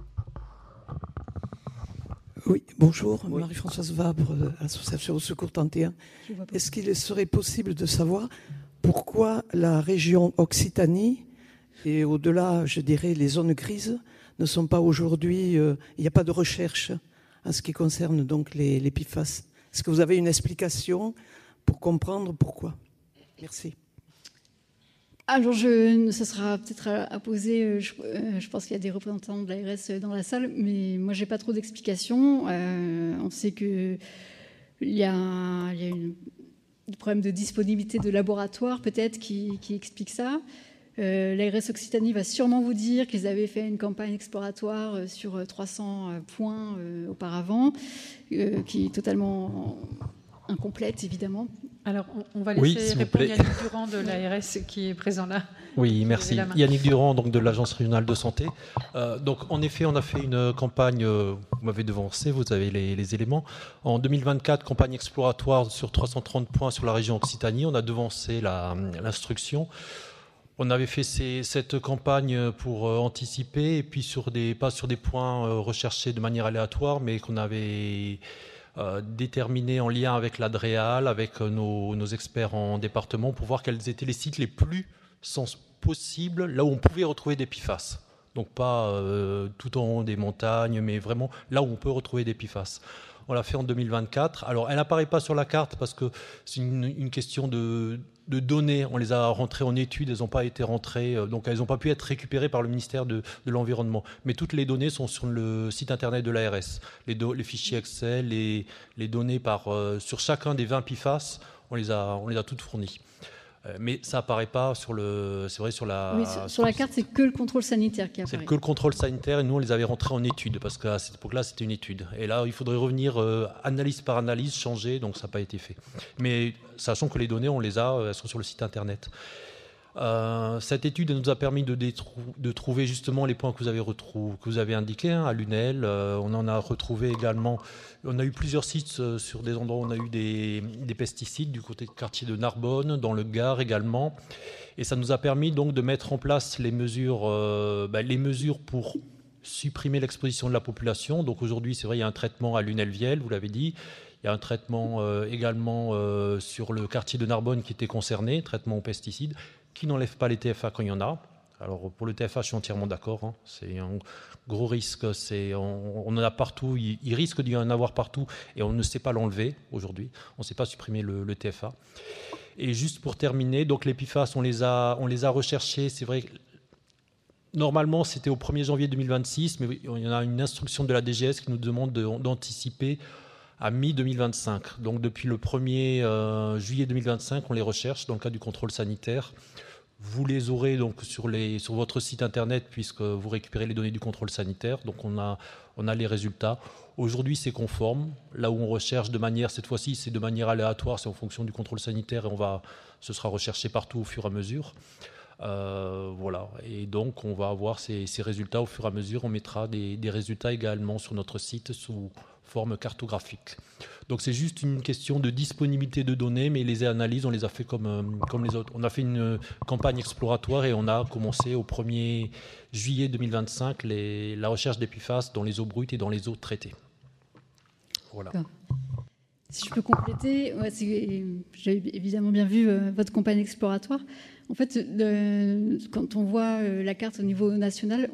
E: Oui, bonjour, oui. Marie-Françoise Vabre, Association au Secours 31. Est-ce qu'il serait possible de savoir pourquoi la région Occitanie et au-delà, je dirais, les zones grises ne sont pas aujourd'hui, il n'y a pas de recherche en ce qui concerne donc les PFAS? Est-ce que vous avez une explication pour comprendre pourquoi? Merci.
A: Alors, ce sera peut-être à poser, je pense qu'il y a des représentants de l'ARS dans la salle, mais moi, je n'ai pas trop d'explications. On sait qu'il y a des problèmes de disponibilité de laboratoire, peut-être, qui expliquent ça. L'ARS Occitanie va sûrement vous dire qu'ils avaient fait une campagne exploratoire sur 300 points auparavant, qui est totalement incomplète, évidemment.
D: Alors, on va laisser répondre Yannick Durand de l'ARS qui est présent là.
F: Oui, merci. Yannick Durand, donc de l'Agence régionale de santé. Donc, en effet, on a fait une campagne, vous m'avez devancé, vous avez les éléments. En 2024, campagne exploratoire sur 330 points sur la région Occitanie. On a devancé l'instruction. On avait fait cette campagne pour anticiper, et puis pas sur des points recherchés de manière aléatoire, mais qu'on avait déterminé en lien avec l'ADREAL, avec nos experts en département, pour voir quels étaient les sites les plus possibles, là où on pouvait retrouver des PFAS. Donc pas tout en haut des montagnes, mais vraiment là où on peut retrouver des PFAS. On l'a fait en 2024. Alors, elle n'apparaît pas sur la carte parce que c'est une question de données. On les a rentrées en études, elles n'ont pas été rentrées, donc elles n'ont pas pu être récupérées par le ministère de l'Environnement. Mais toutes les données sont sur le site internet de l'ARS. Les fichiers Excel, les données sur chacun des 20 PFAS, on les a toutes fournies. Mais ça apparaît pas sur la.
A: Oui, sur la carte, c'est que le contrôle sanitaire qui apparaît.
F: C'est que le contrôle sanitaire, et nous on les avait rentrés en étude parce qu'à cette époque-là c'était une étude. Et là il faudrait revenir analyse par analyse, changer, donc ça n'a pas été fait. Mais sachant que les données on les a, elles sont sur le site internet. Cette étude nous a permis de trouver justement les points que vous avez indiqués à Lunel. On en a retrouvé également. On a eu plusieurs sites sur des endroits où on a eu des pesticides du côté du quartier de Narbonne, dans le Gard également. Et ça nous a permis donc de mettre en place les mesures pour supprimer l'exposition de la population. Donc aujourd'hui, c'est vrai, il y a un traitement à Lunel-Viel, vous l'avez dit. Il y a un traitement également sur le quartier de Narbonne qui était concerné, traitement aux pesticides, qui n'enlève pas les TFA quand il y en a. Alors pour le TFA, je suis entièrement d'accord. Hein. C'est un gros risque. On en a partout. Il risque d'y en avoir partout et on ne sait pas l'enlever aujourd'hui. On ne sait pas supprimer le TFA. Et juste pour terminer, donc les PFAS, on les a recherchés. C'est vrai que normalement, c'était au 1er janvier 2026, mais il y en a une instruction de la DGS qui nous demande d'anticiper à mi-2025. Donc depuis le 1er juillet 2025, on les recherche dans le cadre du contrôle sanitaire. Vous les aurez donc sur votre site internet puisque vous récupérez les données du contrôle sanitaire. Donc on a les résultats. Aujourd'hui, c'est conforme. Là où on recherche cette fois-ci, c'est de manière aléatoire, c'est en fonction du contrôle sanitaire et ce sera recherché partout au fur et à mesure. Voilà. Et donc on va avoir ces résultats au fur et à mesure. On mettra des résultats également sur notre site sous forme cartographique. Donc c'est juste une question de disponibilité de données, mais les analyses, on les a fait comme les autres. On a fait une campagne exploratoire et on a commencé au 1er juillet 2025 la recherche des PFAS dans les eaux brutes et dans les eaux traitées. Voilà.
A: Si je peux compléter, j'ai évidemment bien vu votre campagne exploratoire. En fait, quand on voit la carte au niveau national,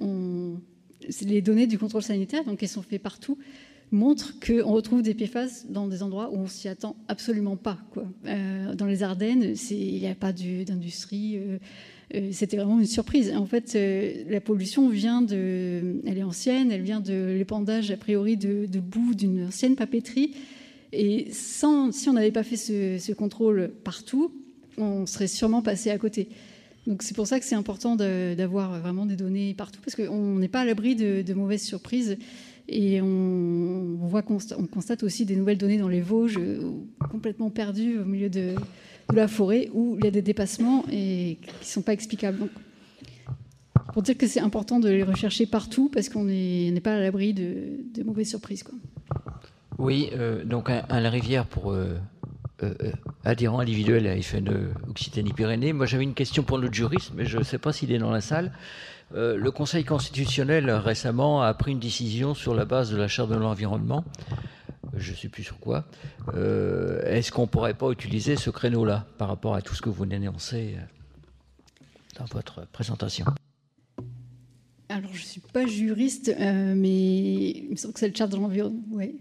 A: les données du contrôle sanitaire, donc elles sont faites partout, montrent qu'on retrouve des PFAS dans des endroits où on ne s'y attend absolument pas. Dans les Ardennes, il n'y a pas d'industrie. C'était vraiment une surprise. En fait, la pollution elle est ancienne, elle vient de l'épandage a priori de boue d'une ancienne papeterie. Et si on n'avait pas fait ce contrôle partout, on serait sûrement passé à côté. Donc c'est pour ça que c'est important d'avoir vraiment des données partout, parce qu'on n'est pas à l'abri de mauvaises surprises. Et on constate aussi des nouvelles données dans les Vosges, complètement perdues au milieu de la forêt, où il y a des dépassements et qui ne sont pas explicables. Donc, pour dire que c'est important de les rechercher partout, parce qu'on n'est pas à l'abri de mauvaises surprises, quoi.
G: Oui, donc à la rivière pour adhérent individuel à FNE Occitanie-Pyrénées. Moi, j'avais une question pour notre juriste, mais je ne sais pas s'il est dans la salle. Le Conseil constitutionnel récemment a pris une décision sur la base de la Charte de l'environnement. Je ne sais plus sur quoi. Est-ce qu'on ne pourrait pas utiliser ce créneau-là par rapport à tout ce que vous énoncez dans votre présentation?
A: Alors, je ne suis pas juriste, mais il me semble que c'est la Charte de l'environnement. Ouais.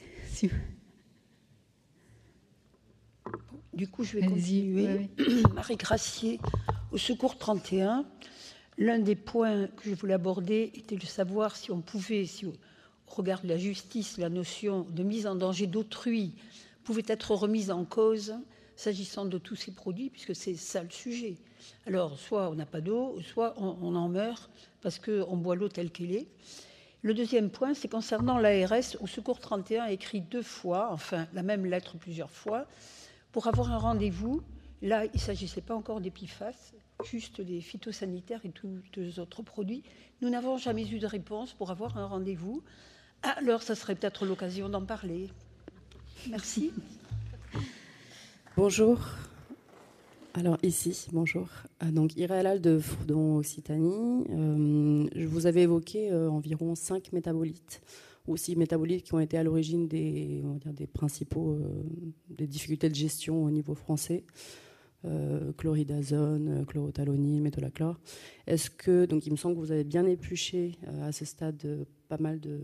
H: Du coup, je vais continuer. Ouais. Marie Gracier, au Secours 31. L'un des points que je voulais aborder était de savoir si on pouvait, si on regarde la justice, la notion de mise en danger d'autrui pouvait être remise en cause s'agissant de tous ces produits, puisque c'est ça le sujet. Alors, soit on n'a pas d'eau, soit on en meurt parce qu'on boit l'eau telle qu'elle est. Le deuxième point, c'est concernant l'ARS. Au Secours 31 a écrit 2 fois, enfin la même lettre plusieurs fois, pour avoir un rendez-vous. Là, il ne s'agissait pas encore des PFAS, juste les phytosanitaires et tous les autres produits. Nous n'avons jamais eu de réponse pour avoir un rendez-vous. Alors, ça serait peut-être l'occasion d'en parler. Merci.
I: Bonjour. Alors ici, bonjour. Donc Iréal de Fourdon, Occitanie. Je vous avais évoqué environ 5 métabolites, ou 6 métabolites qui ont été à l'origine des principaux des difficultés de gestion au niveau français. Chloridazone, chlorothalonil, métolachlore. Est-ce que, donc il me semble que vous avez bien épluché à ce stade pas mal de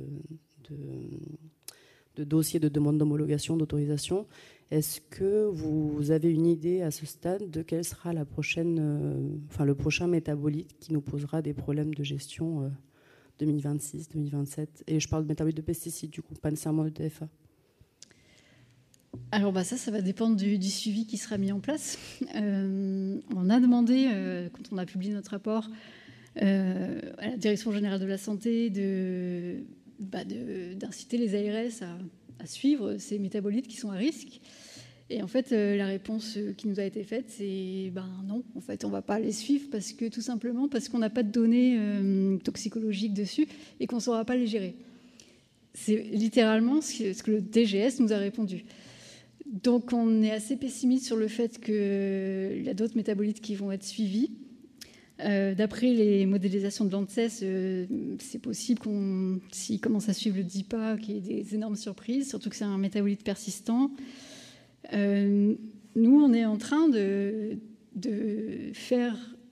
I: dossiers de demande d'homologation, d'autorisation. Est-ce que vous avez une idée à ce stade de quel sera le prochain métabolite qui nous posera des problèmes de gestion 2026, 2027? Et je parle de métabolites de pesticides, du coup, pas nécessairement de TFA.
A: Alors ça va dépendre du suivi qui sera mis en place. On a demandé, quand on a publié notre rapport, à la Direction générale de la santé d'inciter les ARS à suivre ces métabolites qui sont à risque. Et en fait, la réponse qui nous a été faite, c'est non, en fait, on ne va pas les suivre tout simplement parce qu'on n'a pas de données toxicologiques dessus et qu'on ne saura pas les gérer. C'est littéralement ce que le DGS nous a répondu. Donc, on est assez pessimiste sur le fait qu'il y a d'autres métabolites qui vont être suivis. D'après les modélisations de l'ANSES, c'est possible s'ils commencent à suivre le DIPA, qu'il y ait des énormes surprises, surtout que c'est un métabolite persistant. Nous, on est en train de faire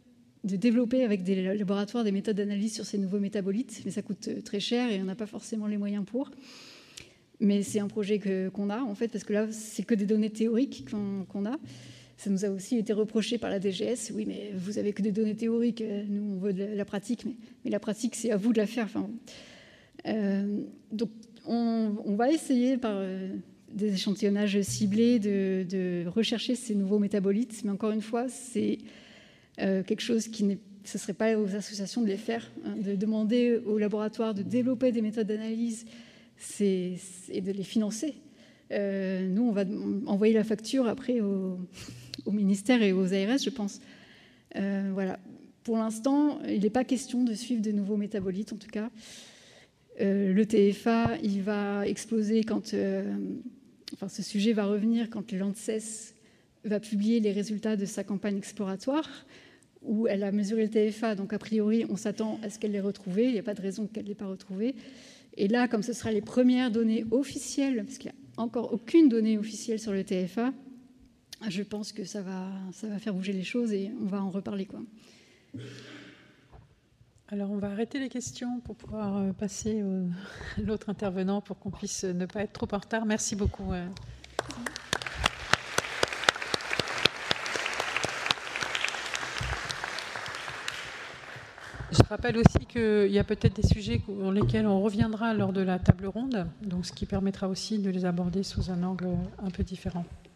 A: développer avec des laboratoires des méthodes d'analyse sur ces nouveaux métabolites, mais ça coûte très cher et on n'a pas forcément les moyens pour. Mais c'est un projet qu'on a, en fait, parce que là, c'est que des données théoriques qu'on a. Ça nous a aussi été reproché par la DGS. Oui, mais vous avez que des données théoriques. Nous, on veut de la pratique. Mais la pratique, c'est à vous de la faire. Enfin, donc, on va essayer par des échantillonnages ciblés de rechercher ces nouveaux métabolites. Mais encore une fois, c'est quelque chose ce ne serait pas aux associations de les faire, hein, de demander aux laboratoires de développer des méthodes d'analyse et de les financer. Nous, on va envoyer la facture après au ministère et aux ARS, je pense. Voilà. Pour l'instant, il n'est pas question de suivre de nouveaux métabolites, en tout cas. Le TFA, il va exploser quand... ce sujet va revenir quand l'ANSES va publier les résultats de sa campagne exploratoire, où elle a mesuré le TFA. Donc, a priori, on s'attend à ce qu'elle l'ait retrouvé. Il n'y a pas de raison qu'elle ne l'ait pas retrouvé. Et là, comme ce sera les premières données officielles, parce qu'il n'y a encore aucune donnée officielle sur le TFA, je pense que ça va faire bouger les choses et on va en reparler, quoi.
D: Alors, on va arrêter les questions pour pouvoir passer à l'autre intervenant pour qu'on puisse ne pas être trop en retard. Merci beaucoup. Je rappelle aussi qu'il y a peut-être des sujets sur lesquels on reviendra lors de la table ronde, donc ce qui permettra aussi de les aborder sous un angle un peu différent.